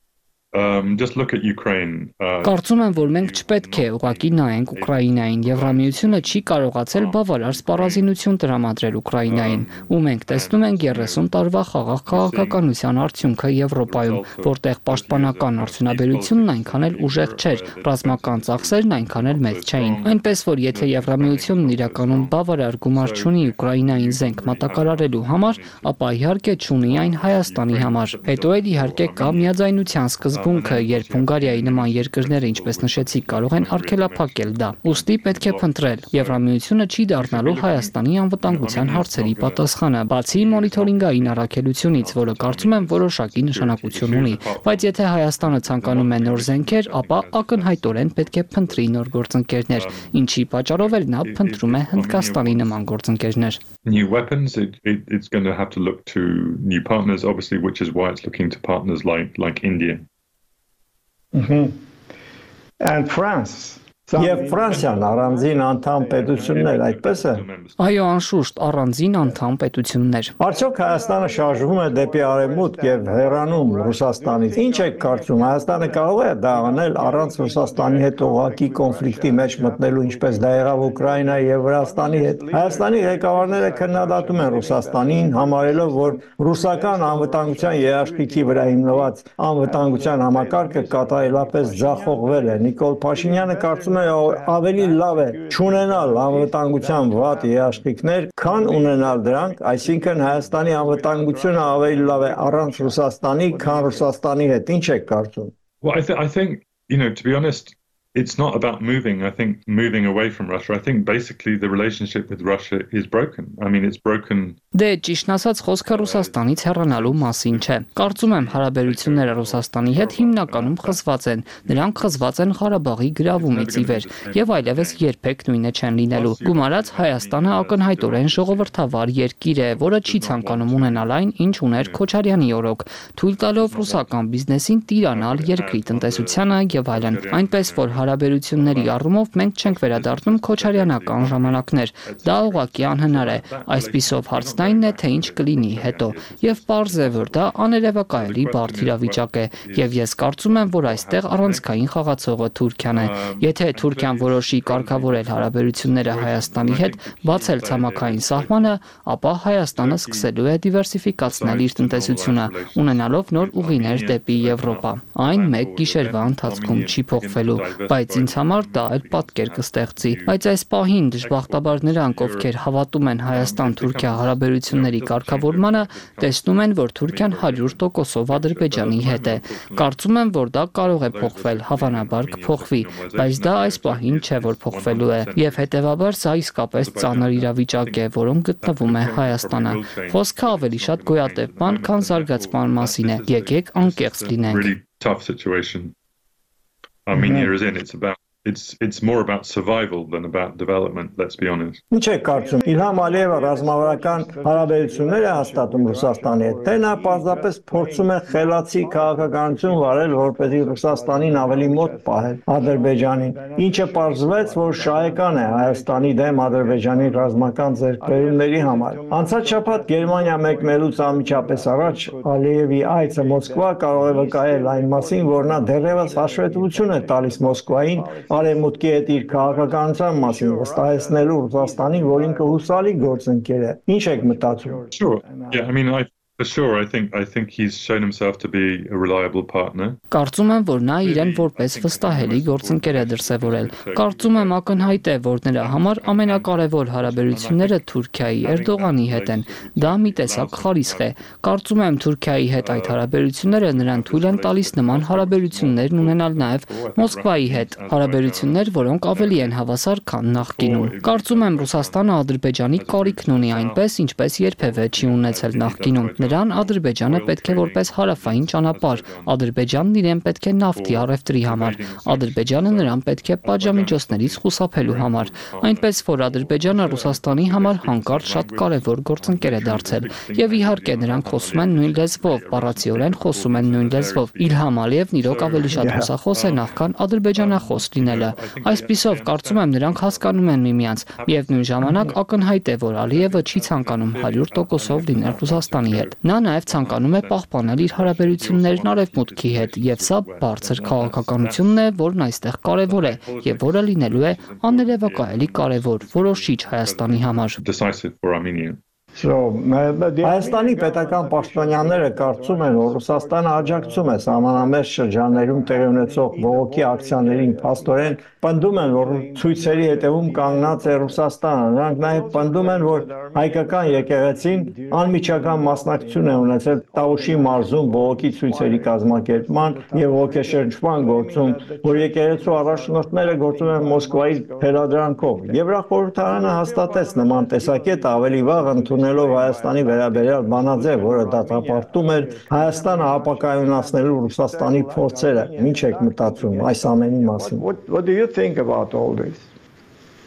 just look at Ukraine. Կարծում եմ, որ մենք չպետք է ուղղակի նայենք Ուկրաինային։ Եվրամիությունը չի կարողացել բավարար սպառազինություն տրամադրել Ուկրաինային, ու մենք տեսնում ենք 30 տարվա խաղաղ քաղաքականության արդյունքը Եվրոպայում, որտեղ պաշտպանական արդյունաբերությունն այնքան էլ ուժեղ չէր, ռազմական ծախսերն այնքան էլ մեծ չէին։ Այնպես որ եթե Եվրամիությունն իրականում բավարար գումար չունի Ուկրաինային զենք մատակարարելու համար, ապա իհարկե չունի այն Հայաստանի համար։ Հետո էլ իհարկե կա միաձայնության սկզբունքը, երբ Հունգարիայի նման երկրները, ինչպես նշեցիք, կարող են արգելափակել դա։ Ուստի պետք է փնտրել։ Եվրամիությունը չի դառնալու Հայաստանի անվտանգության հարցերի պատասխանը, բացի մոնիթորինգային առաքելությունից, որը կարծում եմ որոշակի նշանակություն ունի։ Բայց եթե Հայաստանը ցանկանում է նոր զենքեր, ապա ակնհայտորեն պետք է փնտրի նոր գործընկերներ, ինչի պատճառով էլ նա փնտրում է Հնդկաստանի նման գործընկերներ։ New weapons, it's going to have to look to new partners, obviously, which is why it's looking to partners like India. Mm-hmm. And France. Եվ Ֆրանսիան առանձին անդամ պետություններ, այդպես է։ Այո, անշուշտ առանձին անդամ պետություններ։ Արդյոք Հայաստանը շարժվում է դեպի արևմուտք եւ հեռանում Ռուսաստանից։ Ինչ եք կարծում, Հայաստանը կարող է դա անել առանց Ռուսաստանի հետ ուղղակի կոնֆլիկտի մեջ մտնելու, ինչպես դա եղավ Ուկրաինայի եւ Վրաստանի հետ։ Հայաստանի ղեկավարները քննադատում են Ռուսաստանին, համարելով, որ ռուսական անվտանգության երաշխիքի վրա հիմնված անվտանգության համակարգը կատարելապես ձախողվել է։ Նիկոլ Փաշինյանը կարծում է, ավելի լավ է չունենալ անվտանգության վատ երաշխիքներ, քան ունենալ դրանք, այսինքն Հայաստանի անվտանգությունը ավելի լավ է առանց Ռուսաստանի, քան Ռուսաստանի հետ։ Ինչ եք կարծում? Well, I think, to be honest, it's not about moving. I think moving away from Russia. I think basically the relationship with Russia is broken. I mean, it's broken. Դե ճիշտն ասած խոսքը Ռուսաստանից հեռանալու մասին չէ։ Կարծում եմ հարաբերությունները Ռուսաստանի հետ հիմնականում խզված են։ Նրանք խզված են Ղարաբաղի գրավումից ի վեր եւ այլևս երբեք նույնը չեն լինելու։ Գումարած Հայաստանը ակնհայտորեն ժողովրդավար երկիր է, որը չի ցանկանում ունենալ այն, ինչ ուներ Քոչարյանի օրոք, թույլ տալով ռուսական բիզնեսին տիրանալ երկրի տնտեսությանը եւ այլն։ Այնպես որ հարաբերությունների առումով մենք չենք վերադառնում քոչարյանական ժամանակներ։ Դա ուղղակի անհնար է։ Այսպիսով հարցն այն է, թե ինչ կլինի հետո, եւ պարզ է, որ դա աներևակայելի բարդ իրավիճակ է, եւ ես կարծում եմ, որ այստեղ առանցքային խաղացողը Թուրքիան է։ Եթե Թուրքիան որոշի կարգավորել հարաբերությունները Հայաստանի հետ, բացել ցամաքային սահմանը, ապա Հայաստանը սկսելու է դիվերսիֆիկացնել իր տնտեսությունը, ունենալով նոր ուղիներ դեպի Եվրոպա։ Այն մեկ գիշերվա ընթացքում չի փոխվելու, բայց ինձ համար դա այլ պատկեր կստեղծի։ Բայց այս պահին դժբախտաբար նրանք, ովքեր հավատում են Հայաստան-Թուրքիա հարաբերությունների կարգավորմանը, տեսնում են, որ Թուրքիան 100%-ով Ադրբեջանի հետ է։ Կարծում եմ, որ դա կարող է փոխվել, հավանաբար կփոխվի, բայց դա այս պահին չէ, որ փոխվելու է, եւ հետեւաբար սա իսկապես ծանր իրավիճակ է, որում գտնվում է Հայաստանը։ Խոսքը ավելի շատ գոյատևման, քան զարգացման մասին է։ Եկեք անկեղծ լինենք։ Armenia is in. It's more about survival than about development, let's be honest. Ինչ է կարծում, Իլհամ Ալիևը ռազմավարական հարաբերություններ է հաստատում Ռուսաստանի հետ, թե նա պարզապես փորձում է խելացի քաղաքականություն վարել, որպեսզի Ռուսաստանին ավելի մոտ պահել Ադրբեջանին, ինչը պարզվեց, որ շահեկան է Հայաստանի դեմ Ադրբեջանի ռազմական ձեռքբերումների համար։ Անցած շաբաթ Գերմանիա մեկնելուց անմիջապես առաջ Ալիևի այցը Մոսկվա կարող է վկայել այն մասին, որ նա դեռևս հաշվետվություն է տալիս Մոսկվային Արևմուտքի հետ իր քաղաքականության մասին վստահեցնելու Ռուսաստանին, որ ինքը հուսալի գործընկեր է։ Ինչ եք մտածում? Sure. Yeah, I mean, for sure, I think he's shown himself to be a reliable partner. Կարծում եմ, որ նա իրեն որպես վստահելի գործընկեր է դրսևորել։ Կարծում եմ ակնհայտ է, որ նրա համար ամենակարևոր հարաբերությունները Թուրքիայի Էրդողանի հետ են։ Դա մի տեսակ խարիսխ է։ Կարծում եմ Թուրքիայի հետ այդ հարաբերությունները նրան թույլ են տալիս նման հարաբերություններ ունենալ նաև Մոսկվայի հետ, հարաբերություններ, որոնք ավելի են հավասար, քան նախկինում։ Կարծում եմ Ռուսաստանը Ադրբեջանի կարիքն ունի այնպես, ինչպես երբևէ չի ունեցել նախկինում։ Նրան Ադրբեջանը պետք է որպես հարավային ճանապարհ, Ադրբեջանն իրեն պետք է նավթի առևտրի համար, Ադրբեջանը նրան պետք է պատժամիջոցներից խուսափելու համար, այնպես որ Ադրբեջանը Ռուսաստանի համար հանկարծ շատ կարևոր գործընկեր է դարձել, եւ իհարկե նրանք խոսում են նույն լեզվով, բառացիորեն խոսում են նույն լեզվով։ Իլհամ Ալիևն իրոք ավելի շատ ռուսախոս է, նախքան ադրբեջանախոս լինելը։ Այսպիսով կարծում եմ նրանք հասկանում են միմյանց, միևնույն ժամանակ ակնհայտ է, որ Ալիևը չի ցանկանում 100%-ով լինել Ռուսաստանի հետ։ Նա նաև ցանկանում է պահպանել իր հարաբերություններն Արևմուտքի հետ, եւ սա բարձր քաղաքականությունն է, որն այստեղ կարևոր է եւ որը լինելու է աներևակայելի կարևոր, որոշիչ Հայաստանի համար։ Հայաստանի պետական պաշտոնյաները կարծում են, որ Ռուսաստանը աջակցում է սահմանամերձ շրջաններում տեղի ունեցող բողոքի ակցիաներին, փաստորեն պնդում են, որ ցույցերի հետևում կանգնած է Ռուսաստանը։ Նրանք նաև պնդում են, որ հայկական եկեղեցին անմիջական մասնակցություն է ունեցել Տավուշի մարզում բողոքի ցույցերի կազմակերպման եւ ոգեշնչման գործում, որ եկեղեցու առաջնորդները գործում են Մոսկվայի թելադրանքով։ Եվրախորհրդարանը հաստատեց նման տեսակետը ավելի վաղ ունելով Հայաստանի վերաբերյալ բանաձև, որը դատապարտում էր Հայաստանը ապակայունացնելու Ռուսաստանի փորձերը։ Ինչ եք մտածում այս ամենի մասին? What do you think about all this?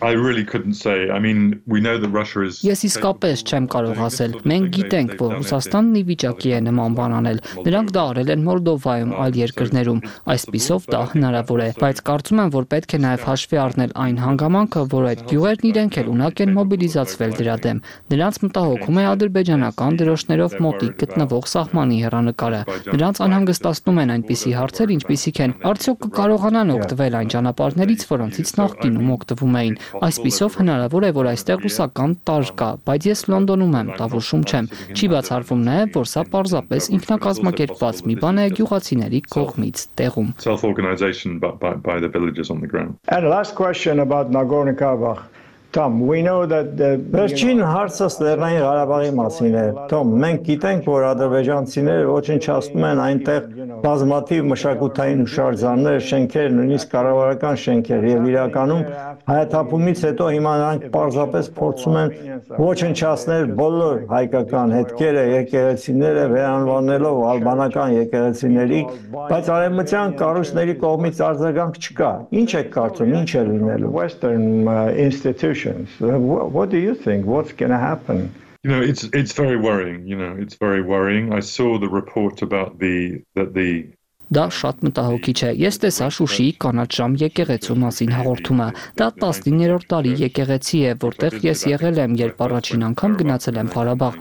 I really couldn't say. I mean, we know that Russia is. Ես իսկապես չեմ կարող ասել։ Մենք գիտենք, որ Ռուսաստանն ի վիճակի է նման բան անել։ Նրանք դա արել են Մոլդովայում, այլ երկրներում։ Այսպիսով դա հնարավոր է, բայց կարծում եմ, որ պետք է նաև հաշվի առնել այն հանգամանքը, որ այդ գյուղերն իրենք էլ ունակ են մոբիլիզացվել դրա դեմ։ Նրանց մտահոգում է ադրբեջանական դրոշներով մոտիկ գտնվող սահմանի հեռանկարը։ Նրանց անհանգստացնում են այնպիսի հարցեր, ինչպիսիք են արդյոք կկարողանան օգտվել այն ճանապարհներից, որոնցից նախկինում օգտվում էին։ Այսպիսով հնարավոր է, որ այստեղ ռուսական տարր կա, բայց ես Լոնդոնում եմ, տավուշում չեմ։ Չի բացառվում նաև, որ սա պարզապես ինքնակազմակերպված մի բան է գյուղացիների կողմից տեղում։ Self-organization by the villagers on the ground. And last question about Nagorno-Karabakh. Tom, we know that Վերջին հարցը Լեռնային Ղարաբաղի մասին է։ Tom, մենք գիտենք, որ ադրբեջանցիները ոչնչացնում են այնտեղ բազմաթիվ մշակութային հուշարձաններ, շենքեր, նույնիսկ կառավարական շենքեր, եւ իրականում հայաթափումից հետո հիմա նրանք պարզապես փորձում են ոչնչացնել բոլոր հայկական հետքերը, եկեղեցիները վերանվանելով ալբանական եկեղեցիների, բայց արևմտյան կառույցների կողմից արձագանք չկա։ Ինչ եք կարծում, ինչ է լինելու? Western institutions. What do you think? What's going to happen? It's very worrying. It's very worrying. I saw the report about the Դա շատ մտահոգիչ է։ Ես տեսա Շուշիի կանաչ ժամ եկեղեցու մասին հաղորդումը։ Դա 19-րդ տարի եկեղեցի է, որտեղ ես եղել եմ, երբ առաջին անգամ գնացել եմ Ղարաբաղ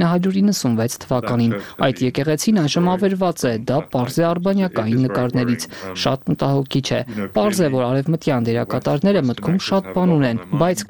1996 թվականին։ Այդ եկեղեցին այժմ ավերված է, դա պարզ է արբանյակային նկարներից։ Շատ մտահոգիչ է։ Պարզ է, որ արևմտյան դերակատարները մտքում շատ բան ունեն, բայց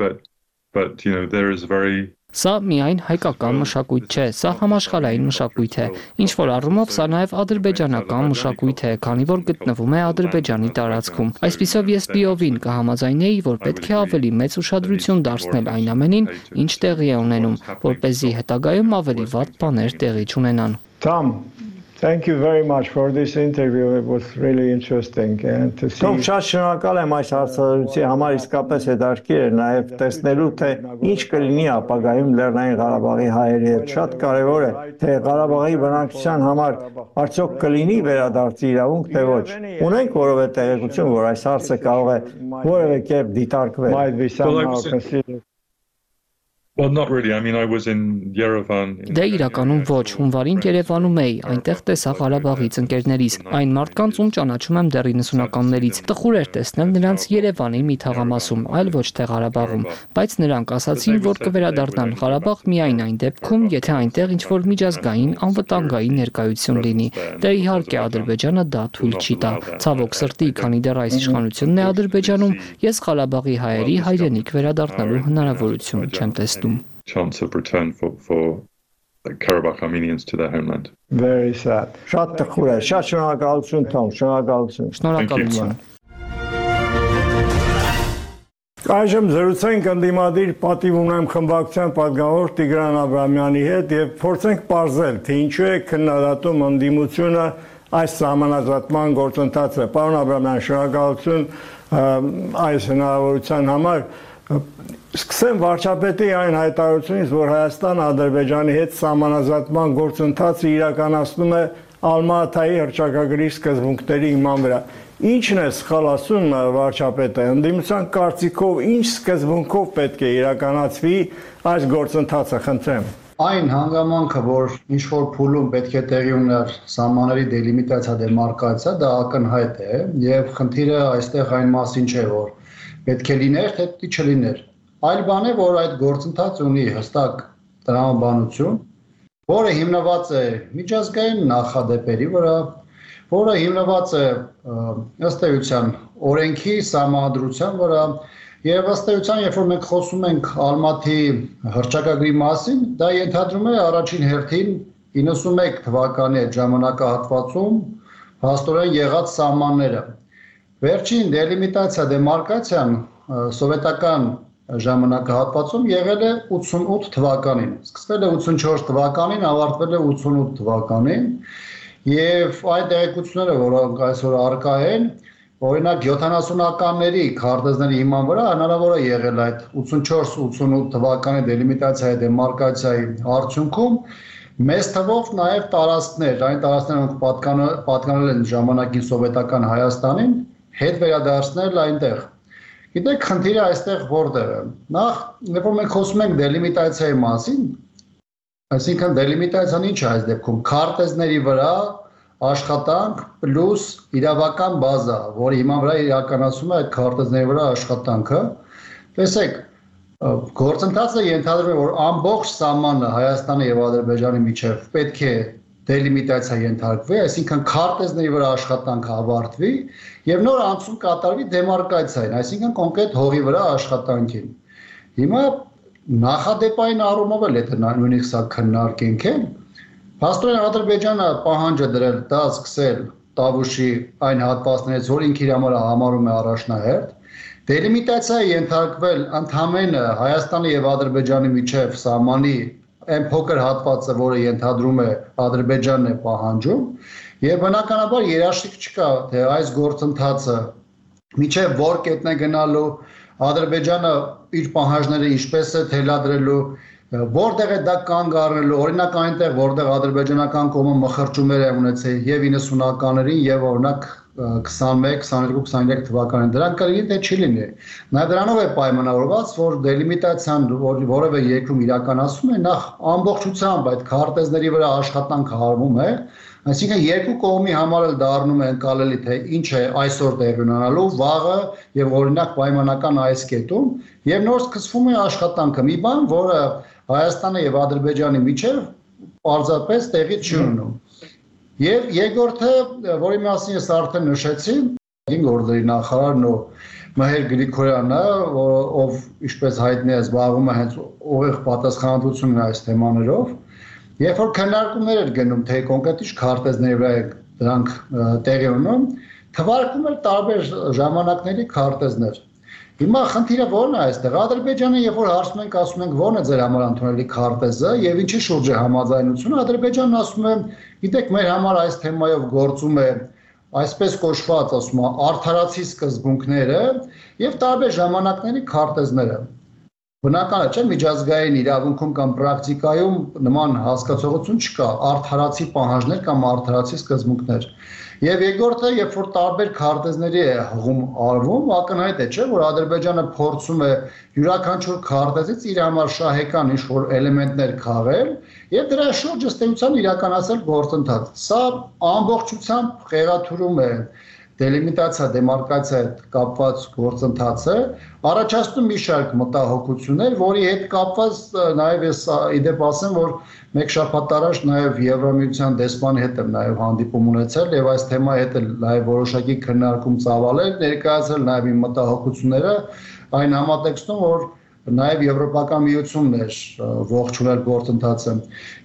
there is very Սա միայն հայկական մշակույթ չէ, սա համաշխարհային մշակույթ է։ Ինչ որ առումով սա նաև ադրբեջանական մշակույթ է, քանի որ գտնվում է Ադրբեջանի տարածքում։ Այսպիսով ես լիովին կհամաձայնեի, որ պետք է ավելի մեծ ուշադրություն դարձնել այն ամենին, ինչ տեղի է ունենում, որպեսզի հետագայում ավելի վատ բաներ տեղի չունենան։ Tom, thank you very much for this interview. It was really interesting to see. Tom, շատ շնորհակալ եմ այս հարցազրույցի համար, իսկապես հետաքրքիր է նաև տեսնելու, թե ինչ կլինի ապագայում Լեռնային Ղարաբաղի հայերի հետ։ Շատ կարևոր է, թե Ղարաբաղի բնակչության համար արդյոք կլինի վերադարձի իրավունք, թե ոչ։ Ունենք որևէ տեղեկություն, որ այս հարցը կարող է որևէ կերպ դիտարկվել։ Well, not really. I mean, I was in Yerevan. Դե իրականում ոչ, հունվարին Երևանում էի, այնտեղ տեսա Ղարաբաղից ընկերներիս, այն մարդկանց, ում ճանաչում եմ դեռ 90-ականներից։ Տխուր էր տեսնել նրանց Երևանի մի թաղամասում, այլ ոչ թե Ղարաբաղում, բայց նրանք ասացին, որ կվերադառնան Ղարաբաղ միայն այն դեպքում, եթե այնտեղ ինչ-որ միջազգային անվտանգային ներկայություն լինի։ Դե իհարկե Ադրբեջանը դա թույլ չի տա։ Ցավոք սրտի, քանի դեռ այս իշխանությունն է Ադրբեջանում, ես Ղարաբաղի հայերի հայրենիք վերադառնալու հնարավորություն չեմ տեսնում. Chance of return for Karabakh Armenians to their homeland. Very sad. Շատ տխուր է։ Շատ շնորհակալություն, Tom, շնորհակալություն։ Շնորհակալություն։ Այժմ զրուցենք ընդդիմադիր պատիվ ունեմ խմբակցության պատգամավոր Տիգրան Աբրամյանի հետ եւ փորձենք պարզել, թե ինչու է քննադատում ընդդիմությունը այս սահմանազատման գործընթացը։ Պարոն Աբրամյան, շնորհակալություն այս հնարավորության համար։ Սկսեմ վարչապետի այն հայտարարությունից, որ Հայաստանը Ադրբեջանի հետ սահմանազատման գործընթացը իրականացնում է Ալմատայի հռչակագրի սկզբունքների հիման վրա։ Ինչն է սխալ ասում վարչապետը, ընդդիմության կարծիքով ինչ սկզբունքով պետք է իրականացվի այս գործընթացը, խնդրեմ։ Այն հանգամանքը, որ ինչ-որ փուլում պետք է տեղի ունենար սահմանների դելիմիտացիա, դեմարկացիա, դա ակնհայտ է, եւ խնդիրը այստեղ այն մասին չէ, որ պետք է լիներ, թե պետք է չլիներ։ Այլ բան է, որ այդ գործընթացը ունի հստակ տրամաբանություն, որը հիմնված է միջազգային նախադեպերի վրա, որը հիմնված է ըստ էության օրենքի սահմանադրության վրա, եւ ըստ էության, երբ որ մենք խոսում ենք Ալմատի հռչակագրի մասին, դա ենթադրում է առաջին հերթին 91 թվականի այդ ժամանակահատվածում հաստորեն եղած սահմանները։ Վերջին դելիմիտացիա, դեմարկացիան սովետական ժամանակահատվածում եղել է 88 թվականին, սկսվել է 84 թվականին, ավարտվել է 88 թվականին, եւ այդ տեղեկությունները, որոնք այսօր առկա են, օրինակ 70-ականների քարտեզների հիման վրա հնարավոր է եղել այդ 84-88 թվականի դելիմիտացիայի, դեմարկացիայի արդյունքում մեծ թվով նաեւ տարածքներ, այն տարածքները, որոնք պատկանել են ժամանակին սովետական Հայաստանին, հետ վերադարձնել այնտեղ։ Գիտեք, խնդիրը այստեղ որտեղ է։ Նախ, երբ որ մենք խոսում ենք դելիմիտացիայի մասին, այսինքն դելիմիտացիան ինչ է այս դեպքում, քարտեզների վրա աշխատանք պլյուս իրավական բազա, որի հիման վրա իրականացում է այդ քարտեզների վրա աշխատանքը։ Տեսեք, գործընթացը ենթադրում է, որ ամբողջ սահմանը Հայաստանի եւ Ադրբեջանի միջև պետք է դելիմիտացիա ենթարկվի, այսինքն քարտեզների վրա աշխատանքը ավարտվի եւ նոր անցում կատարվի դեմարկացիային, այսինքն կոնկրետ հողի վրա աշխատանքին։ Հիմա նախադեպային առումով էլ եթե նույնիսկ սա քննարկենք է, փաստորեն Ադրբեջանը պահանջ է դրել դա սկսել Տավուշի այն հատվածներից, որ ինքը իր համար համարում է առաջնահերթ, դելիմիտացիա ենթարկվել ընդհանրապես Հայաստանի եւ Ադրբեջանի միջև սահմանի այն փոքր հատվածը, որը ենթադրում է Ադրբեջանն է պահանջում, եւ բնականաբար երաշխիք չկա, թե այս գործընթացը միջև որ կետնն է գնալու, Ադրբեջանը իր պահանջները ինչպես է թելադրելու, որտեղ է դա կանգ առնելու, օրինակ այնտեղ, որտեղ ադրբեջանական կողմը մխրճումներ է ունեցել եւ 90-ականներին եւ օրինակ 21, 22, 23 թվականին դրանք կլինի թե չի լինի։ Նաև դրանով է պայմանավորված, որ դելիմիտացիան որևէ երկրում իրականացում է, նախ ամբողջությամբ այդ քարտեզների վրա աշխատանքը արվում է, այսինքն երկու կողմի համար էլ դառնում է ընկալելի, թե ինչ է այսօր տեղի ունենալու, վաղը եւ օրինակ պայմանական այս կետում, եւ նոր սկսվում է աշխատանքը, մի բան, որը Հայաստանը եւ Ադրբեջանի միջև պարզապես տեղի չի ունենում։ Եվ երկրորդը, որի մասին ես արդեն նշեցի, գործերի նախարարն ու Մհեր Գրիգորյանը, ով ինչպես հայտնի է զբաղվում է հենց ուղիղ պատասխանատվություն այս թեմաներով, երբ որ քննարկումներ էր գնում, թե կոնկրետ ինչ քարտեզների վրա դրանք տեղի ունենում, թվարկում էր տարբեր ժամանակների քարտեզներ։ Հիմա խնդիրը ո՞րն է այստեղ։ Ադրբեջանը, երբ որ հարցնում ենք, ասում ենք ո՞րն է ձեր համար ընդունելի քարտեզը եւ ինչի շուրջ է համաձայնությունը, Ադրբեջանն ասում է, գիտեք, մեր համար այս թեմայով գործում է այսպես կոչված, ասում է, արդարացի սկզբունքները եւ տարբեր ժամանակների քարտեզները։ Բնական է, չէ՞, միջազգային իրավունքում կամ պրակտիկայում նման հասկացողություն չկա, արդարացի պահանջներ կամ արդարացի սկզբունքներ։ Եվ երկրորդը, երբ որ տարբեր քարտեզների է հղում արվում, ակնհայտ է, չէ՞, որ Ադրբեջանը փորձում է յուրաքանչյուր քարտեզից իր համար շահեկան ինչ-որ էլեմենտներ քաղել եւ դրա շուրջ ըստ էության իրականացնել գործընթաց։ Սա ամբողջությամբ խեղաթյուրում է դելիմիտացիա, դեմարկացիա հետ կապված գործընթացը, առաջացնում մի շարք մտահոգություններ, որի հետ կապված նաև ես իդեպ ասեմ, որ մեկ շաբաթ առաջ նաև Եվրամիության դեսպանի հետ եմ նաև հանդիպում ունեցել եւ այս թեմայի հետ էլ նաև որոշակի քննարկում ծավալել, ներկայացրել նաև իմ մտահոգությունները այն համատեքստում, որ նաև Եվրոպական միությունն էր ողջունել գործընթացը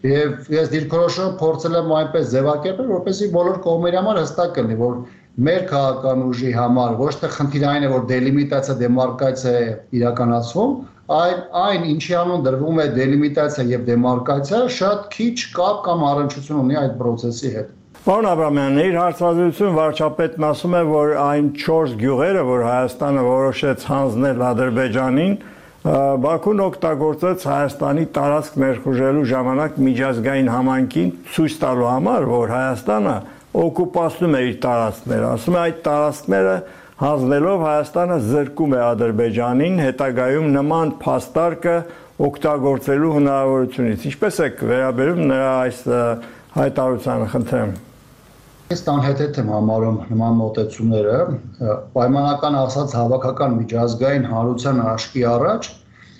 եւ ես դիրքորոշումը փորձել եմ այնպես ձևակերպել, որպեսզի բոլոր կողմերի համար հստակ լինի, որ մեր քաղաքական ուժի համար ոչ թե խնդիրը այն է, որ դելիմիտացիա, դեմարկացիա է իրականացվում, այն ինչի անուն դրվում է դելիմիտացիա եւ դեմարկացիա, շատ քիչ կապ կամ առնչություն ունի այդ process-ի հետ։ Պարոն Աբրամյան, իր հարցազրույցում վարչապետն ասում է, որ այն 4 գյուղերը, որ Հայաստանը որոշեց հանձնել Ադրբեջանին, Բաքուն օգտագործեց Հայաստանի տարածք ներխուժելու ժամանակ միջազգային համայնքին ցույց տալու համար, որ Հայաստանը օկուպացնում է իր տարածքները, ասում է այդ տարածքները հանձնելով Հայաստանը զրկում է Ադրբեջանին, հետագայում նման փաստարկը օգտագործելու հնարավորությունից։ Ինչպես եք վերաբերում նրա այս հայտարարությանը, խնդրեմ։ Ես անհեթեթ եմ համարում նման մոտեցումները, պայմանական ասած հավաքական միջազգային հանրության հաշվի առաջ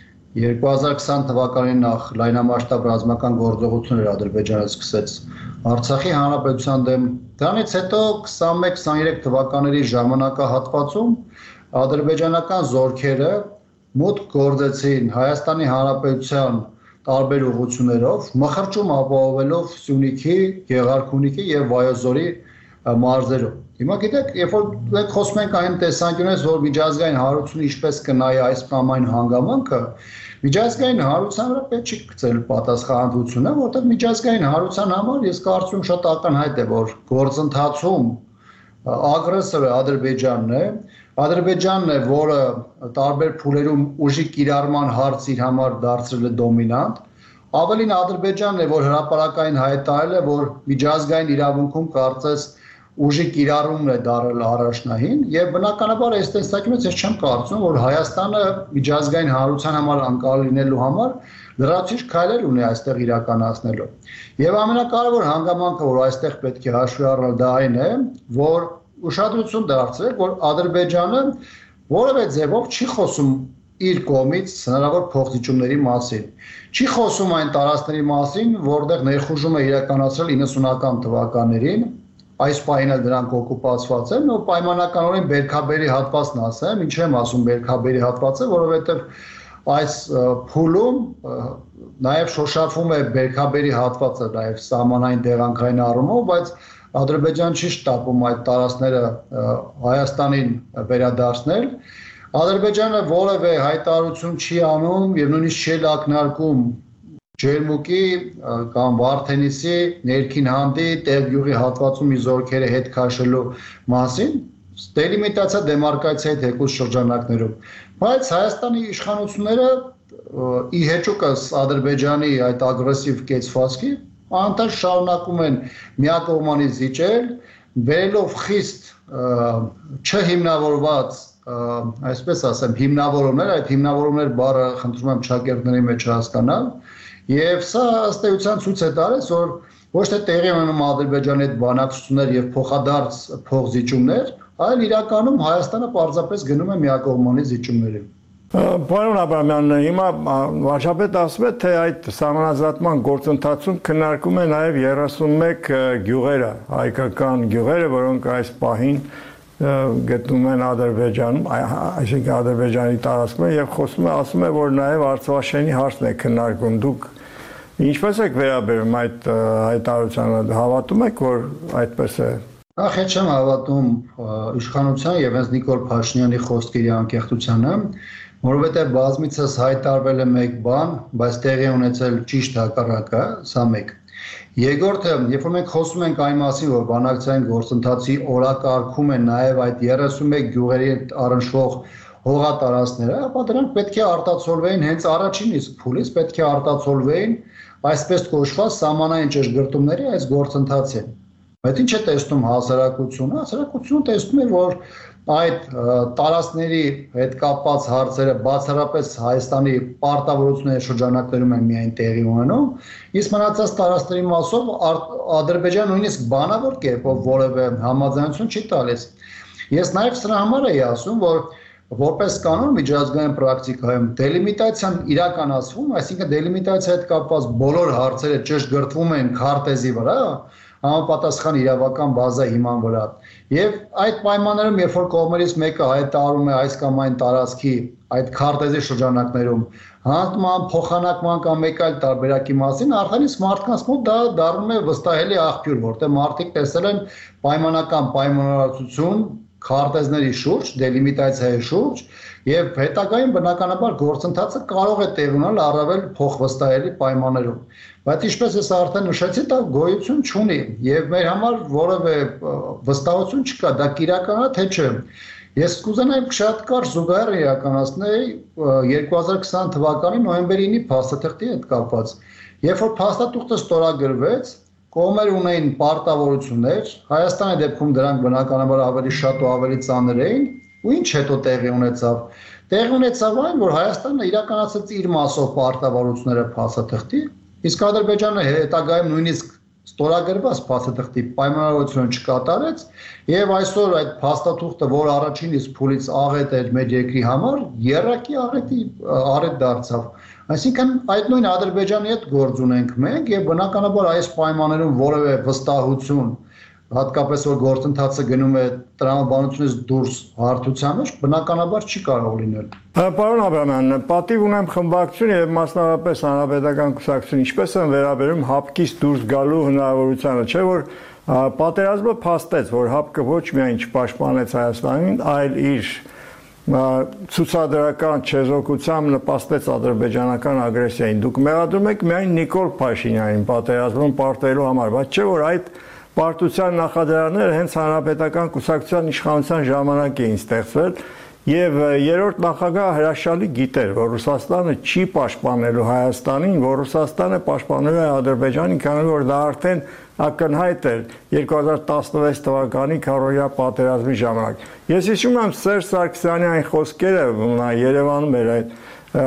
2020 թվականին նախ լայնամասշտաբ ռազմական գործողություններ Ադրբեջանը սկսեց Արցախի հանրապետության դեմ, դրանից հետո 21-23 թվականների ժամանակահատվածում ադրբեջանական զորքերը մուտք գործեցին Հայաստանի հանրապետության տարբեր ուղղություններով, մխրճում ապահովելով Սյունիքի, Գեղարքունիքի եւ Վայոց-Ձորի մարզերում։ Հիմա գիտեք, երբ որ մենք խոսում ենք այն տեսանկյունից, որ միջազգային հանրությունը ինչպես կնայի այս կամ այն հանգամանքը, միջազգային հանրության վրա պետք չի գցել պատասխանատվությունը, որտեղ միջազգային հանրության համար ես կարծում եմ շատ ակնհայտ է, որ գործընթացում ագրեսորը Ադրբեջանն է, որը տարբեր փուլերում ուժի կիրառման հարց իր համար դարձրել է դոմինանտ, ավելին Ադրբեջանն է, որ հրապարակային հայտարարել է, որ միջազգային իրավունքում կարծես ուժի կիրառումն է դարել առաջնային եւ բնականաբար այս տեսակետից ես չեմ կարծում որ Հայաստանը միջազգային հանրության համար անկարելի լինելու համար լրացուցիչ քայլեր ունի այստեղ իրականացնելու եւ ամենակարևոր հանգամանքը որ այստեղ պետք է հաշվի առնել դա այն է որ ուշադրություն դարձրեք որ Ադրբեջանը որևէ ձևով չի խոսում իր կողմից հնարավոր փոխզիջումների մասին չի խոսում այն տարածքների մասին որտեղ ներխուժում է իրականացրել 90-ական թվականներին այս պահին դրանք օկուպացված են ու պայմանականորեն Բերքաբերի հատվածն ասեմ ինչ եմ ասում Բերքաբերի հատվածը որովհետև այս փուլում նաև շոշափվում է Բերքաբերի հատվածը նաև սահմանային տեղանքային առումով բայց Ադրբեջան չի շտապում այդ տարածքները Հայաստանին վերադարձնել Ադրբեջանը որևէ հայտարարություն չի անում եւ նույնիսկ չի ակնարկում Ջերմուկի կամ Վարդենիսի ներքին հանդի Տեր-Գյուղի հատվածում ի զորքերը հետ քաշելու մասին դելիմիտացիա դեմարկացիայի թեկուզ շրջանակներում բայց Հայաստանի իշխանությունները ի հեճուկս Ադրբեջանի այդ ագրեսիվ կեցվածքի անընդհատ շարունակում են միակողմանի զիջել վերելով խիստ չհիմնավորված այսպես ասեմ հիմնավորումներ այդ հիմնավորումներ բառը խնդրում եմ ճակերտների մեջ հասկանալ եւ սա ըստ էության ցույց է տալիս որ ոչ թե տեղի ունենում Ադրբեջանի հետ բանակցություններ եւ փոխադարձ փոխզիջումներ այլ իրականում Հայաստանը պարզապես գնում է միակողմանի զիջումների Պարոն Աբրամյան, հիմա վարչապետը ասում է, թե այդ սահմանազատման գործընթացում քննարկում է նաև 31 գյուղերը, հայկական գյուղերը, որոնք այս պահին գտնվում են Ադրբեջանում, այսինքն Ադրբեջանի տարածքում եւ ասում է, որ նաև Արցախաշենի հարցն է քննարկում։ Դուք ինչպես եք վերաբերում այդ հայտարարությանը, հավատում եք, որ այդպես է։ Ախ, չեմ հավատում իշխանության եւ հենց Նիկոլ Փաշինյանի խոսքերի անկեղծությանը, որովհետեւ բազմիցս հայտարարվել է մեկ բան, բայց տեղի ունեցել ճիշտ հակառակը, սա մեկ։ Երկրորդը, երբ որ մենք խոսում ենք այն մասին, որ բանակցային գործընթացի օրակարգում են նաև այդ 31 գյուղերի առնչվող հողատարածքները, ապա դրանք պետք է արտացոլվեին հենց առաջին իսկ փուլից, պետք է արտացոլվեին այսպես կոչված սահմանային ճշգրտումների այս գործընթացին։ Բայց ինչ է տեսնում հասարակությունը, հասարակությունը տեսնում է, որ այդ տարածքների հետ կապված հարցերը բացառապես Հայաստանի պարտավորությունների շրջանակներում են միայն տեղի ունենում, իսկ մնացած տարածքների մասով Ադրբեջանը նույնիսկ բանավոր կերպով որևէ համաձայնություն չի տալիս։ Ես նաև սրա համար էի ասում, որ որպես կանոն միջազգային պրակտիկայում դելիմիտացիան իրականացվում, այսինքն դելիմիտացիայի հետ կապված բոլոր հարցերը ճշգրտվում են քարտեզի վրա, համապատասխան իրավական բազա հիման վրա։ Եվ այդ պայմաններում, երբ որ կողմերից մեկը հայտարարում է այս կամ այն տարածքի այդ քարտեզի շրջանակներում հանձնման, փոխանակման կամ մեկ այլ տարբերակի մասին, արդեն իսկ մարդկանց մոտ դա դառնում է վստահելի աղբյուր, որտեղ մարդիկ տեսել են պայմանական պայմանավորվածություն քարտեզների շուրջ, դելիմիտացիայի շուրջ եւ հետագայում բնականաբար գործընթացը կարող է տեղ ունենալ առավել փոխվստահելի պայմաններում։ Բայց ինչպես ես արդեն նշեցի, դա գոյություն չունի եւ մեր համար որևէ վստահություն չկա, դա կիրական է թե չէ։ Ես կուզենայի շատ կարճ զուգահեռ իրականացնել 2020 թվականի նոյեմբերի 9-ի փաստաթղթի հետ կապված։ Երբ որ փաստաթուղթը ստորագրվեց, կողմերը ունեին պարտավորություններ, Հայաստանի դեպքում դրանք բնականաբար ավելի շատ ու ավելի ծանր էին, ու ինչ հետո տեղի ունեցավ։ Տեղի ունեցավ այն, որ Հայաստանը իրականացրեց իր մասով պարտավորությունները փաստաթղթի, իսկ Ադրբեջանը հետագայում նույնիսկ ստորագրված փաստաթղթի պայմանավորությունը չկատարեց, եւ այսօր այդ փաստաթուղթը, որ առաջին իսկ փուլից աղետ էր մեր երկրի համար, երրակի աղետ դարձավ։ Այսինքն այդ նույն Ադրբեջանի հետ գործ ունենք մենք եւ բնականաբար այս պայմաններում որևէ վստահություն, հատկապես որ գործընթացը գնում է տրամաբանությունից դուրս հարթության մեջ, բնականաբար չի կարող լինել։ Պարոն Աբրամյան, պատիվ ունեմ խմբակցություն եւ մասնավորապես հանրապետական կուսակցություն, ինչպես են վերաբերում հապկից դուրս գալու հնարավորությանը, չէ՞ որ պատերազմը փաստեց, որ հապկը ոչ միայն չպաշտպանեց Հայաստանին, այլ իր ցուցադրական չեզոքությամբ նպաստեց ադրբեջանական ագրեսիային։ Դուք մեղադրում եք միայն Նիկոլ Փաշինյանին պատերազմում պարտելու համար, բայց չէ՞ որ այդ պարտության նախադրյալները հենց հանրապետական կուսակցության իշխանության ժամանակ էին ստեղծվել Եվ երրորդ նախագահը հրաշալի գիտեր, որ Ռուսաստանը չի պաշտպանելու Հայաստանին, որ Ռուսաստանը պաշտպանելու է Ադրբեջանին, քանի որ դա արդեն ակնհայտ էր 2016 թվականի քարոզիա պատերազմի ժամանակ։ Ես հիշում եմ Սերժ Սարգսյանի այն խոսքերը, նա Երևանում էր այդ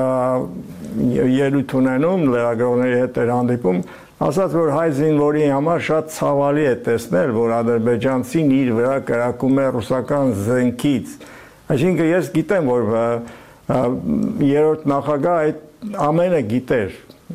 ելույթ ունենում, լրագրողների հետ էր հանդիպում, ասաց, որ հայ զինվորի համար շատ ցավալի է տեսնել, որ ադրբեջանցին իր վրա կրակում է ռուսական զենքից։ Այսինքն ես գիտեմ, որ երրորդ նախագահ այդ ամենը գիտեր։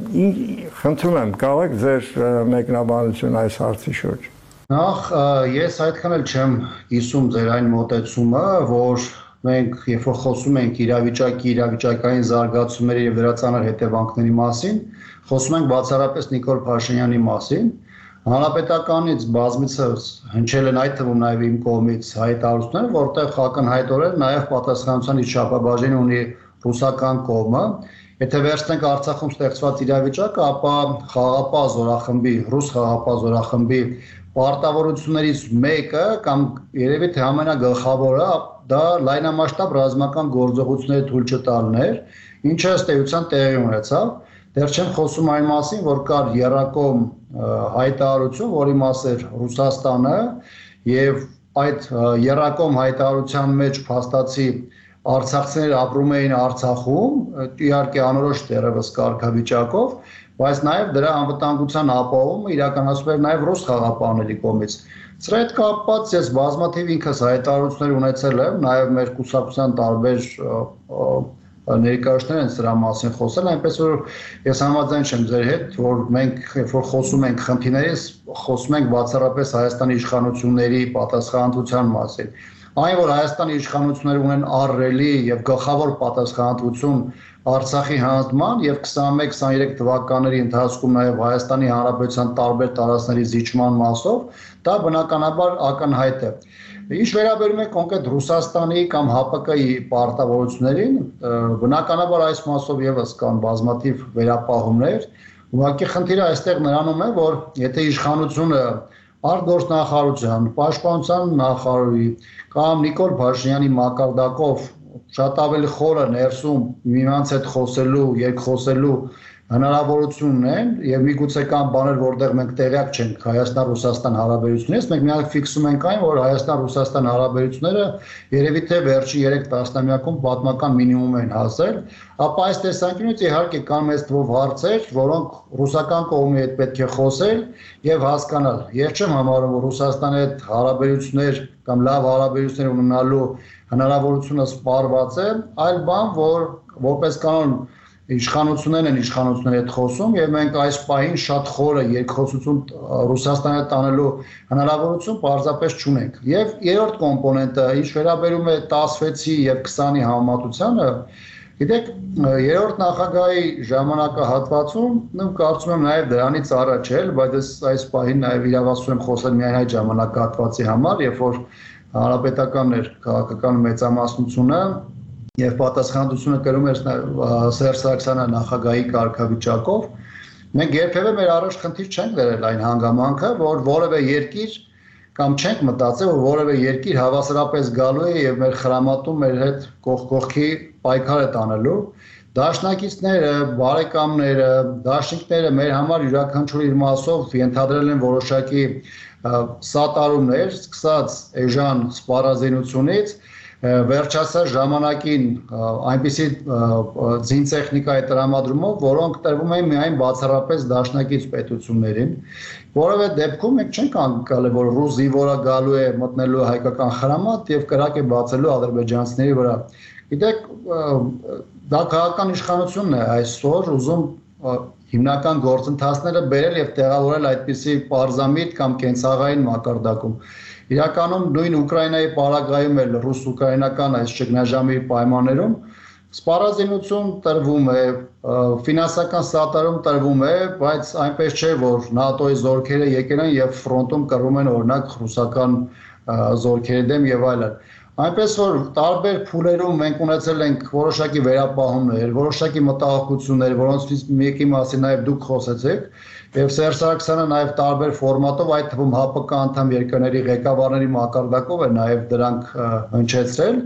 Խնդրում եմ, կարող եք ձեր մեկնաբանություն այս հարցի շուրջ։ Նախ ես այդքան էլ չեմ հիսում ձեր այն մոտեցումը, որ մենք երբ որ խոսում ենք իրավիճակային զարգացումների եւ դրա ծանր հետևանքների մասին, խոսում ենք բացառապես Նիկոլ Փաշինյանի մասին։ Հանրապետականից բազմիցս հնչել են այդ թվում նաև իմ կողմից հայտարարություններ, որտեղ ակնհայտորեն նաև պատասխանատվության չափաբաժին ունի ռուսական կողմը։ Եթե վերցնենք Արցախում ստեղծված իրավիճակը, ապա խաղաղապահ զորախմբի, ռուս խաղաղապահ զորախմբի պարտավորություններից մեկը կամ երևի թե ամենագլխավորը դա լայնամասշտաբ ռազմական գործողությունների թույլ չտալն էր, ինչը ըստ էության տեղի ունեցավ։ Դեռ չեմ խոսում այն մասին, որ կար եռակողմ հայտարարություն, որի մաս էր Ռուսաստանը, եւ այդ եռակողմ հայտարարության մեջ փաստացի արցախցիները ապրում էին Արցախում, իհարկե անորոշ դեռևս կարգավիճակով, բայց նաեւ դրա անվտանգության ապահովումը իրականացվում էր նաեւ ռուս խաղաղապահների կողմից։ Սրա հետ կապված ես բազմաթիվ ինքս հայտարարություններ ունեցել եմ, նաեւ մեր կուսակցության տարբեր ներկայացներ են սրա մասին խոսել, այնպես որ ես համաձայն չեմ ձեր հետ, որ մենք երբ որ խոսում ենք խնդիրներից, խոսում ենք բացառապես Հայաստանի իշխանությունների պատասխանատվության մասին։ Այն որ Հայաստանի իշխանությունները ունեն ահռելի եւ գլխավոր պատասխանատվություն Արցախի հանձնման եւ 21-23 թվականների ընթացքում նաեւ Հայաստանի Հանրապետության տարբեր տարածքների զիջման մասով, դա բնականաբար ակնհայտ է։ Ինչ վերաբերում է կոնկրետ Ռուսաստանի կամ ՀԱՊԿ-ի պարտավորություններին, բնականաբար այս մասով եւս կան բազմաթիվ վերապահումներ։ Ուղղակի խնդիրը այստեղ նրանում է, որ եթե իշխանությունը արտգործնախարարության, պաշտպանության նախարարի կամ Նիկոլ Փաշինյանի մակարդակով շատ ավելի խորը ներսում միմյանց հետ խոսելու, երկխոսելու հնարավորություն ունեն եւ միգուցե կան բաներ, որտեղ մենք տեղյակ չենք Հայաստան-Ռուսաստան հարաբերություններից, մենք միայն ֆիքսում ենք այն, որ Հայաստան-Ռուսաստան հարաբերությունները երևի թե վերջի 3 տասնամյակում պատմական մինիմում են հասել, ապա այս տեսանկյունից իհարկե կան մեծ թվով հարցեր, որոնք ռուսական կողմի հետ պետք է խոսել եւ հասկանալ։ Ես չեմ համարում, որ Ռուսաստանի հետ հարաբերություններ կամ լավ հարաբերություններ ունենալու հնարավորությունը սպառված է, այլ բան, որ որպես կանոն իշխանություններն են իշխանությունների հետ խոսում եւ մենք այս պահին շատ խորը երկխոսություն Ռուսաստանի հետ տանելու հնարավորություն պարզապես չունենք։ Եվ երրորդ կոմպոնենտը, ինչ վերաբերում է 16-ի եւ 20-ի համեմատությանը, գիտեք, երրորդ նախագահի ժամանակահատվածում կարծում եմ նաեւ դրանից առաջ էլ, բայց այս պահին նաեւ իրավասու եմ խոսել միայն այդ ժամանակահատվածի համար, երբ որ հանրապետականն էր քաղաքական մեծամասնությունը եւ պատասխանատվությունը կրում էր Սերժ Սարգսյանը նախագահի կարգավիճակով, մենք երբևէ մեր առաջ խնդիր չենք դրել այն հանգամանքը, որ որևէ երկիր կամ չենք մտածել, որ որևէ երկիր հավասարապես գալու է եւ մեր խրամատում մեր հետ կողքի պայքար է տանելու։ Դաշնակիցները, բարեկամները, դաշինքները մեր համար յուրաքանչյուր իր մասով ենթադրել են որոշակի սատարումներ, սկսած էժան սպառազինությունից վերջացած ժամանակին այնպիսի զինտեխնիկայի տրամադրումով, որոնք տրվում էին միայն բացառապես դաշնակից պետություններին, որովհետեւ դեպքում մենք չենք անկալել, որ ռուս զինվորը գալու է մտնելու հայկական խրամատ եւ կրակ է բացելու ադրբեջանցիների վրա։ Գիտեք, դա քաղաքական իշխանությունն է այսօր ուզում հիմնական գործընթացները բերել եւ տեղավորել այդպիսի պարզամիտ կամ կենցաղային մակարդակում։ Իրականում նույն Ուկրաինայի պարագայում էլ ռուս-ուկրաինական այս ճգնաժամի պայմաններում սպառազինություն տրվում է, ֆինանսական սատարում տրվում է, բայց այնպես չէ, որ ՆԱՏՕ-ի զորքերը եկել են եւ ֆրոնտում կռվում են օրինակ ռուսական զորքերի դեմ եւ այլն։ Այնպես որ տարբեր փուլերում մենք ունեցել ենք որոշակի վերապահումներ, որոշակի մտահոգություններ, որոնցից մեկի մասին նաեւ դուք խոսեցեք, եւ Սերժ Սարգսյանը նաեւ տարբեր ֆորմատով, այդ թվում ՀԱՊԿ անդամ երկրների ղեկավարների մակարդակով է նաեւ դրանք հնչեցրել,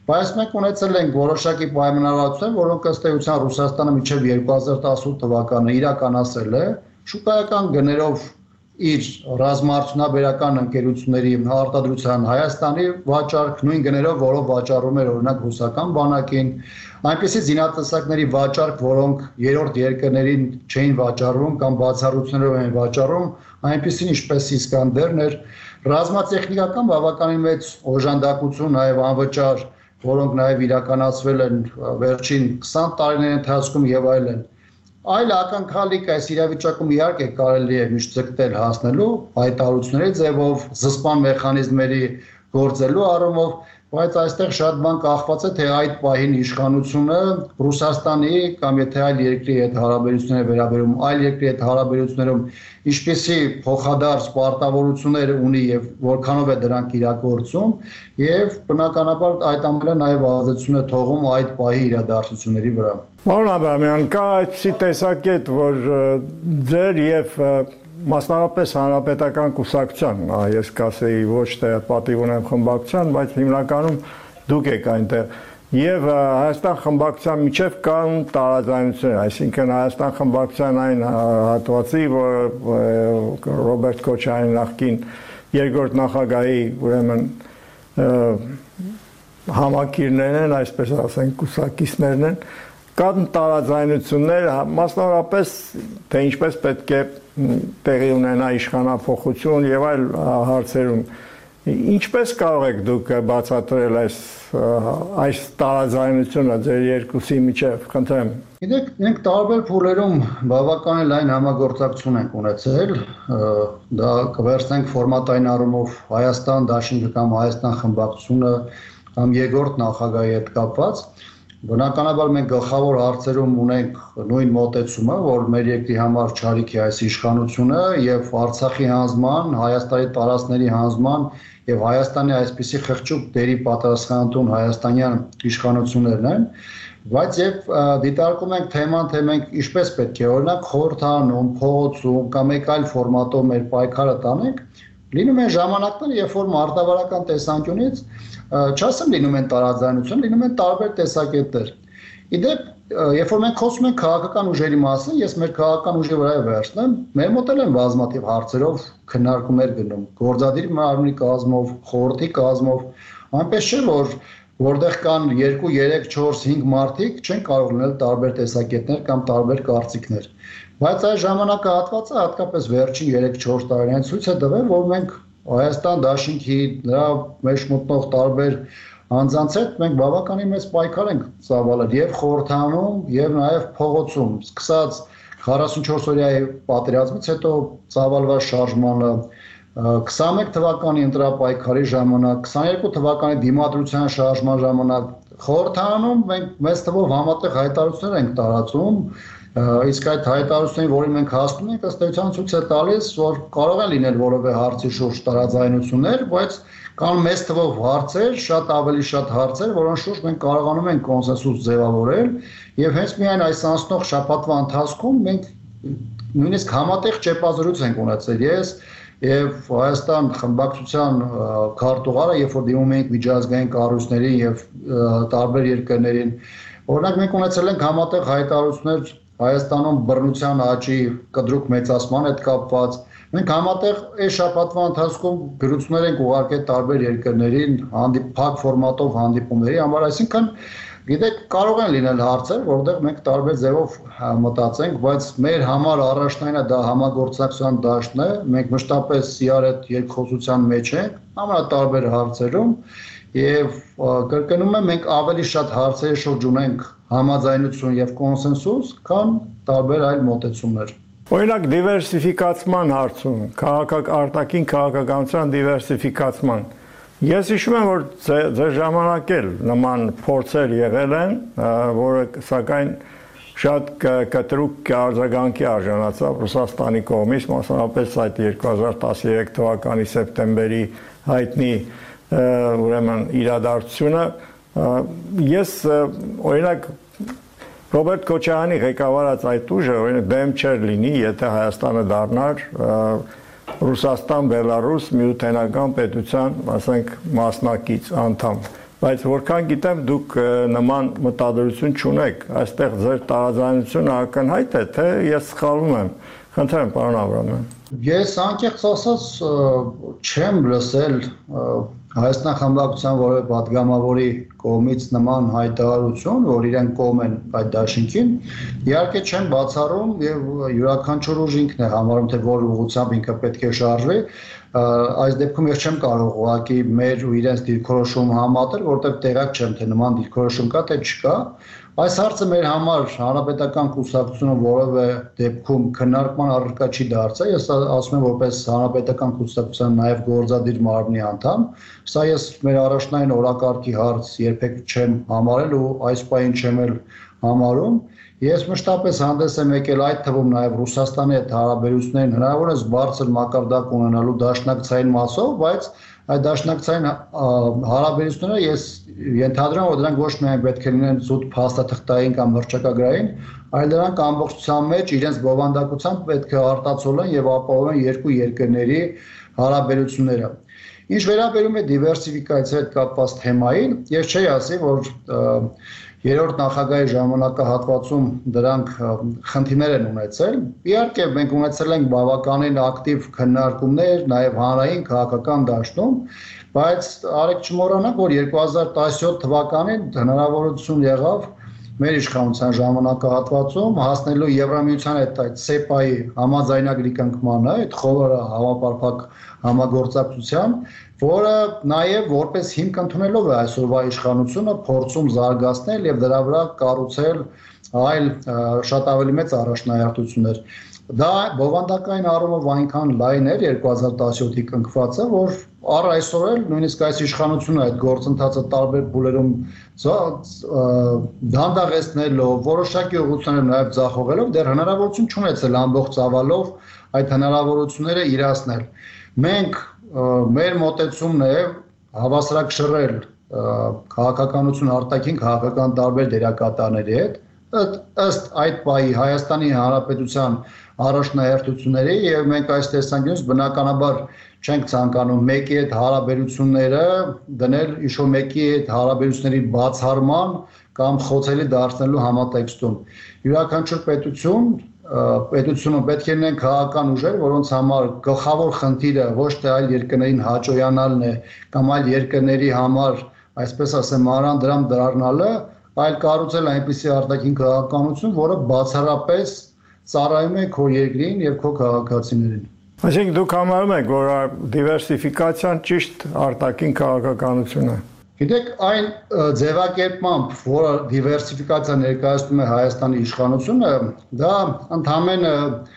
Բայց մենք ունեցել ենք որոշակի պայմանավորվածություն, որոնք ըստ էության Ռուսաստանը մինչև 2018 թվականը իրականացել է շուկայական գներով իր ռազմաարդյունաբերական ընկերությունների արտադրության Հայաստանի վաճառք նույն գներով, որով վաճառում էր օրինակ ռուսական բանակին, այնպիսի զինատեսակների վաճառք, որոնք երրորդ երկրներին չէին վաճառվում կամ բացառություններով էին վաճառում, այնպիսին ինչպես Իսկանդերն էր, ռազմատեխնիկական բավականին մեծ օժանդակություն, նաև անվճար, որոնք նաև իրականացվել են վերջին 20 տարիների ընթացքում եւ այլն։ Այլ ակնկալիք այս իրավիճակում իհարկե կարելի է միշտ ձգտել հասնելու հայտարարությունների ձևով, զսպման մեխանիզմների գործելու առումով, բայց այստեղ շատ բան կախված է թե այդ պահին իշխանությունը Ռուսաստանի կամ եթե այլ երկրի հետ հարաբերություններ վերաբերում, այլ երկրի հետ հարաբերություններում ինչպիսի փոխադարձ պարտավորություններ ունի եւ որքանով է դրանք իրագործում եւ բնականաբար այդ ամենը նաեւ ազդեցություն է թողում այդ պահի իրադարձությունների վրա։ Պարոն Աբրամյան, կա այդպիսի տեսակետ, որ ձեր եւ մասնավորապես հանրապետական կուսակցության, ես կասեի ոչ թե պատիվ ունեմ խմբակցության, բայց հիմնականում դուք եք այնտեղ եւ Հայաստան խմբակցության միջև կան տարաձայնություններ, այսինքն Հայաստան խմբակցության այն հատվածի, որ Ռոբերտ Քոչարյանի նախկին երկրորդ նախագահի ուրեմն համակիրներն են, այսպես ասենք, կուսակիցներն են, կան տարաձայնություններ, մասնավորապես թե ինչպես պետք է տեղի ունենա իշխանափոխություն եւ այլ հարցերում։ Ինչպես կարող եք դուք բացատրել այս տարաձայնությունը ձեր երկուսի միջև, խնդրեմ։ Գիտեք, մենք տարբեր փուլերում բավականին լայն համագործակցություն ենք ունեցել, դա կվերցնենք ֆորմատային առումով Հայաստան դաշինքը կամ Հայաստան խմբակցությունը կամ երկրորդ նախագահի հետ կապված։ Բնականաբար մենք գլխավոր հարցերում ունենք նույն մոտեցումը, որ մեր երկրի համար չարիք է այս իշխանությունը եւ Արցախի հանձնման, Հայաստանի տարածքների հանձնման եւ Հայաստանի այսպիսի խղճուկ դերի պատասխանատուն հայաստանյան իշխանություններն են, բայց եւ դիտարկում ենք թեման, թե մենք ինչպես պետք է օրինակ խորհրդանում, փողոցում կամ մեկ այլ ֆորմատով մեր պայքարը տանենք, լինում են ժամանակներ, երբ որ մարտավարական տեսանկյունից չասեմ լինում են տարաձայնություն, լինում են տարբեր տեսակետներ։ Իդեպ, երբ որ մենք խոսում ենք քաղաքական ուժերի մասին, ես մեր քաղաքական ուժի վրա վերցնեմ, մեր մոտ են բազմաթիվ հարցերով քննարկումներ գնում, գործադիր մարմնի կազմով, խորհրդի կազմով, այնպես չէ, որ որտեղ կան 2, 3, 4, 5 մարդիկ, չեն կարող լինել տարբեր տեսակետներ կամ տարբեր կարծիքներ։ Բայց այս ժամանակահատվածը հատկապես վերջին 3-4 տարիներին ցույց է տվել, որ մենք Հայաստան դաշինքի նրա մեջ մտնող տարբեր անձանց հետ մենք բավականին մեծ պայքար ենք ծավալել եւ խորհրդանում եւ նաեւ փողոցում, սկսած 44-օրյա պատերազմից հետո ծավալված շարժմանը, 21 թվականի ընտրապայքարի ժամանակ, 22 թվականի դիմադրության շարժման ժամանակ խորհրդանում մենք մեծ թվով համատեղ հայտարարություններ ենք տարածում, իսկ այդ հայտարարությունների, որին մենք հասնում ենք, ըստ էության ցույց է տալիս, որ կարող է լինել որևէ հարցի շուրջ տարաձայնություններ, բայց կան մեծ թվով հարցեր, շատ ավելի շատ հարցեր, որոնց շուրջ մենք կարողանում ենք կոնսենսուս ձևավորել, եւ հենց միայն այս անցնող շաբաթվա ընթացքում մենք նույնիսկ համատեղ ճեպազրույց ենք ունեցել ես եւ Հայաստան խմբակցության քարտուղարը, երբ որ դիմում ենք միջազգային կառույցներին եւ տարբեր երկրներին, օրինակ մենք ունեցել ենք համատեղ հայտարարություններ Հայաստանում բռնության աճի կտրուկ մեծացման հետ կապված, մենք համատեղ այս շաբաթվա ընթացքում գրություններ ենք ուղարկել տարբեր երկրներին փակ ֆորմատով հանդիպումների համար, այսինքն գիտեք, կարող են լինել հարցեր, որտեղ մենք տարբեր ձևով մտածենք, բայց մեր համար առաջնայինը դա համագործակցության դաշտն է, մենք մշտապես իրար հետ երկխոսության մեջ ենք, ամենատարբեր հարցերում եւ կրկնում եմ, մենք ավելի շատ հարցերի շուրջ ունենք համաձայնություն եւ կոնսենսուս, քան տարբեր այլ մոտեցումներ։ Օրինակ դիվերսիֆիկացման հարցում, արտաքին քաղաքականության դիվերսիֆիկացման։ Ես հիշում եմ, որ ձեր ժամանակ էլ նման փորձեր եղել են, որը սակայն շատ կտրուկ արձագանքի արժանացավ Ռուսաստանի կողմից, մասնավորապես այդ 2013 թվականի սեպտեմբերի հայտնի ուրեմն իրադարձությունը։ Ես օրինակ Ռոբերտ Քոչարյանի ղեկավարած այդ ուժը օրինակ դեմ չէր լինի, եթե Հայաստանը դառնար Ռուսաստան, Բելարուս միութենական պետության, ասենք, մասնակից անդամ։ Բայց որքան գիտեմ դուք նման մտադրություն չունեք, այստեղ ձեր տարաձայնությունը ակնհայտ է, թե ես սխալվում եմ։ Խնդրեմ, պարոն Աբրամյան։ Ես անկեղծ ասած չեմ լսել Հայաստան Խմբակցության որևէ պատգամավորի կողմից նման հայտարարություն, որ իրենք կողմ են այդ դաշինքին, իհարկե չեմ բացառում եւ յուրաքանչյուր ուժ ինքն է համարում, թե որ ուղղությամբ ինքը պետք է շարժվի, այս դեպքում ես չեմ կարող ուղղակի մեր ու իրենց դիրքորոշումը համատել, որտեղ տեղակ չեմ, թե նման դիրքորոշում կա, թե չկա։ Այս հարցը մեր համար հանրապետական կուսակցությունը որևէ դեպքում քննարկման առարկա չի դարձել, ես ասում եմ որպես հանրապետական կուսակցության նաև գործադիր մարմնի անդամ, սա ես մեր առաջնային օրակարգի հարց երբեք չեմ համարել ու այս պահին չեմ էլ համարում։ Ես մշտապես հանդես եմ եկել այդ թվում նաև Ռուսաստանի հետ հարաբերություններին հնարավորինս բարձր մակարդակ ունենալու դաշնակցային մասով, բայց այդ դաշնակցային հարաբերությունները ես ենթադրում եմ, որ դրանք ոչ միայն պետք է լինեն զուտ փաստաթղթային կամ հռչակագրային, այլ դրանք ամբողջությամբ մեջ իրենց բովանդակությամբ պետք է արտացոլեն եւ ապահովեն երկու երկրների հարաբերությունները։ Ինչ վերաբերում է դիվերսիֆիկացիայի հետ կապված թեմային, ես չի ասի, որ երրորդ նախագահի ժամանակահատվածում դրանք խնդիրներ են ունեցել։ Իհարկե մենք ունեցել ենք բավականին ակտիվ քննարկումներ, նաև հանրային քաղաքական դաշտում, բայց արեք չմոռանանք, որ 2017 թվականին հնարավորություն եղավ մեր իշխանության ժամանակահատվածում հասնելու Եվրամիության հետ այդ SEPA-ի համաձայնագրի կնքմանը, այդ խորը համապարփակ համագործակցության, որը նաև որպես հիմք ընդունելով է այսօրվա իշխանությունը փորձում զարգացնել եւ դրա վրա կառուցել այլ շատ ավելի մեծ առաջնահերթություններ։ Դա բովանդակային առումով այնքան լայն էր 2017-ի կնքվածը, որ առ այսօր էլ նույնիսկ այս իշխանությունը այդ գործընթացը տարբեր փուլերում դանդաղեցնելով, որոշակի ուղղություններով նաև ձախողելով դեռ հնարավորություն չունեցել ամբողջ ծավալով այդ հնարավորությունները իրացնել։ Մենք մեր մոտեցումն է հավասարակշռել քաղաքականություն արտաքին քաղաքական տարբեր դերակատարների հետ ըստ այդ պահի Հայաստանի Հանրապետության առաջնահերթությունների եւ մենք այս տեսանկյունից բնականաբար չենք ցանկանում մեկի հետ հարաբերությունները դնել ինչ-որ մեկի հետ հարաբերությունների բացառման կամ խոցելի դարձնելու համատեքստում։ Յուրաքանչյուր պետությունը պետք է լինեն քաղաքական ուժեր, որոնց համար գլխավոր խնդիրը ոչ թե այլ երկրներին հաճոյանալն է կամ այլ երկրների համար, այսպես ասեմ, մանրադրամ դառնալը, այլ կառուցել այնպիսի արտաքին քաղաքականություն, որը բացառապես ծառայում է քո երկրին եւ քո քաղաքացիներին։ Այսինքն դուք համարում եք, որ դիվերսիֆիկացիան ճիշտ արտաքին քաղաքականություն է։ Գիտեք, այն ձևակերպմամբ, որը դիվերսիֆիկացիա ներկայացնում է Հայաստանի իշխանությունը, դա ընդհանրապես,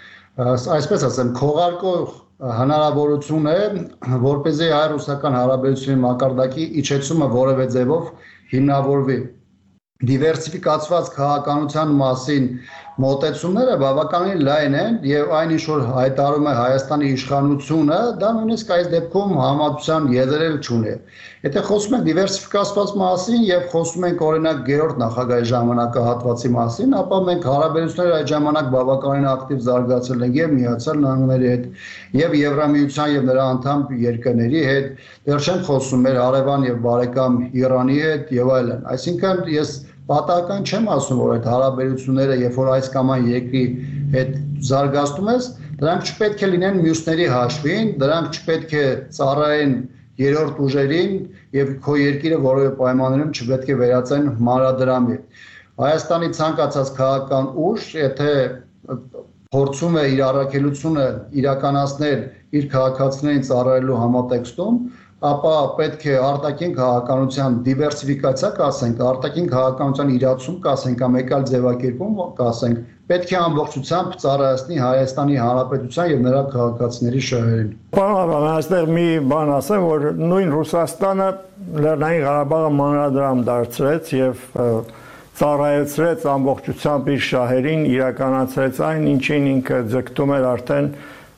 այսպես ասեմ, քողարկող հնարավորություն է, որպեսզի հայ-ռուսական հարաբերությունների մակարդակի իջեցումը որևէ ձևով հիմնավորվի։ Դիվերսիֆիկացված քաղաքականության մասին մոտեցումները բավականին լայն են եւ այն ինչ որ հայտարարում է Հայաստանի իշխանությունը, դա նույնիսկ այս դեպքում համատության եզրել չունի։ Եթե խոսում ենք դիվերսիֆիկացված մասին եւ խոսում ենք օրինակ գերորդ նախագահի ժամանակահատվածի մասին, ապա մենք հարաբերությունները այդ ժամանակ բավականին ակտիվ զարգացրել ենք եւ Միացյալ Նահանգների հետ եւ Եվրամիության եւ նրա անդամ երկրների հետ, դեռ չեմ խոսում մեր հարևան եւ բարեկամ Իրանի հետ եւ այլն։ Այսինքն ես պատահական չեմ ասում, որ այդ հարաբերությունները, երբ որ այս կամ այն երկրի հետ զարգացնում ես, դրանք չպետք է լինեն մյուսների հաշվին, դրանք չպետք է ծառայեն երրորդ ուժերին եւ քո երկիրը որևէ պայմաններում չպետք է վերածեն մանրադրամի։ Հայաստանի ցանկացած քաղաքական ուժ, եթե փորձում է իր առաքելությունը իրականացնել իր քաղաքացիներին ծառայելու համատեքստում, ապա պետք է արտաքին քաղաքականության դիվերսիֆիկացիա կասենք, արտաքին քաղաքականության իրացում կասենք, կամ եկալ ձևակերպում կասենք, պետք է ամբողջությամբ ծառայեցնի Հայաստանի Հանրապետության եւ նրա քաղաքացիների շահերին։ Պարոն, այստեղ մի բան ասեմ, որ նույն Ռուսաստանը Լեռնային Ղարաբաղը մանրադրամ դարձրեց եւ ծառայեցրեց ամբողջությամբ իր շահերին, իրականացրեց այն, ինչին ինքը ձգտում էր արդեն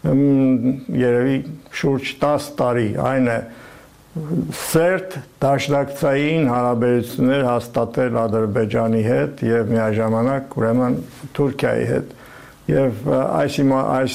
երևի շուրջ 10 տարի, այն է սերտ դաշնակցային հարաբերություններ հաստատել Ադրբեջանի հետ եւ միաժամանակ ուրեմն Թուրքիայի հետ եւ այս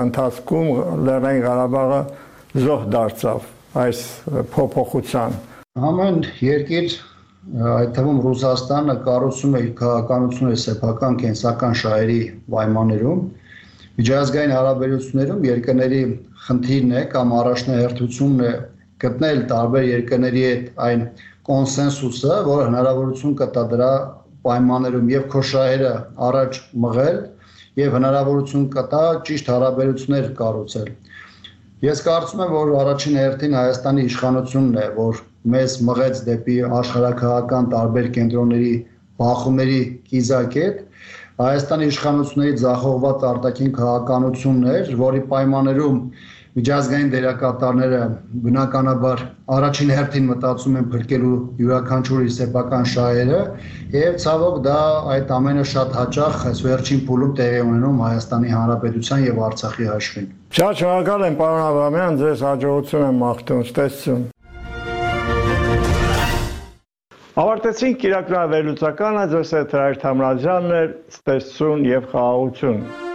ընթացքում Լեռնային Ղարաբաղը զոհ դարձավ այս փոփոխության Ամեն երկիր, այդ թվում Ռուսաստանը կառուցում է իր քաղաքականությունը սեփական կենսական շահերի պայմաններում, միջազգային հարաբերություններում երկրների խնդիրն է կամ առաջնահերթությունն է գտնել տարբեր երկրների հետ այն կոնսենսուսը, որը հնարավորություն կտա դրա պայմաններում եւ քո շահերը առաջ մղել եւ հնարավորություն կտա ճիշտ հարաբերություններ կառուցել։ Ես կարծում եմ, որ առաջին հերթին Հայաստանի իշխանությունն է, որ մեզ մղեց դեպի աշխարհակահաղական տարբեր կենտրոնների բախումների կիզակետ, Հայաստանի իշխանությունների ձախողված արտաքին քաղաքականությունն էր, որի պայմաններում միջազգային դերակատարները բնականաբար առաջին հերթին մտածում են փրկելու յուրաքանչյուրի սեփական շահերը եւ ցավոք դա այդ ամենը շատ հաճախ այս վերջին փուլում տեղի ունենում Հայաստանի Հանրապետության եւ Արցախի հաշվին։ Շատ շնորհակալ եմ պարոն Աբրամյան, ձեզ հաջողություն եմ մաղթում, ցտեսություն։ Ավարտեցինք Կիրակնա վերլուծականը, ձեզ հետ Հրայր Թամրազյանն էր, ցտեսություն եւ խաղաղություն։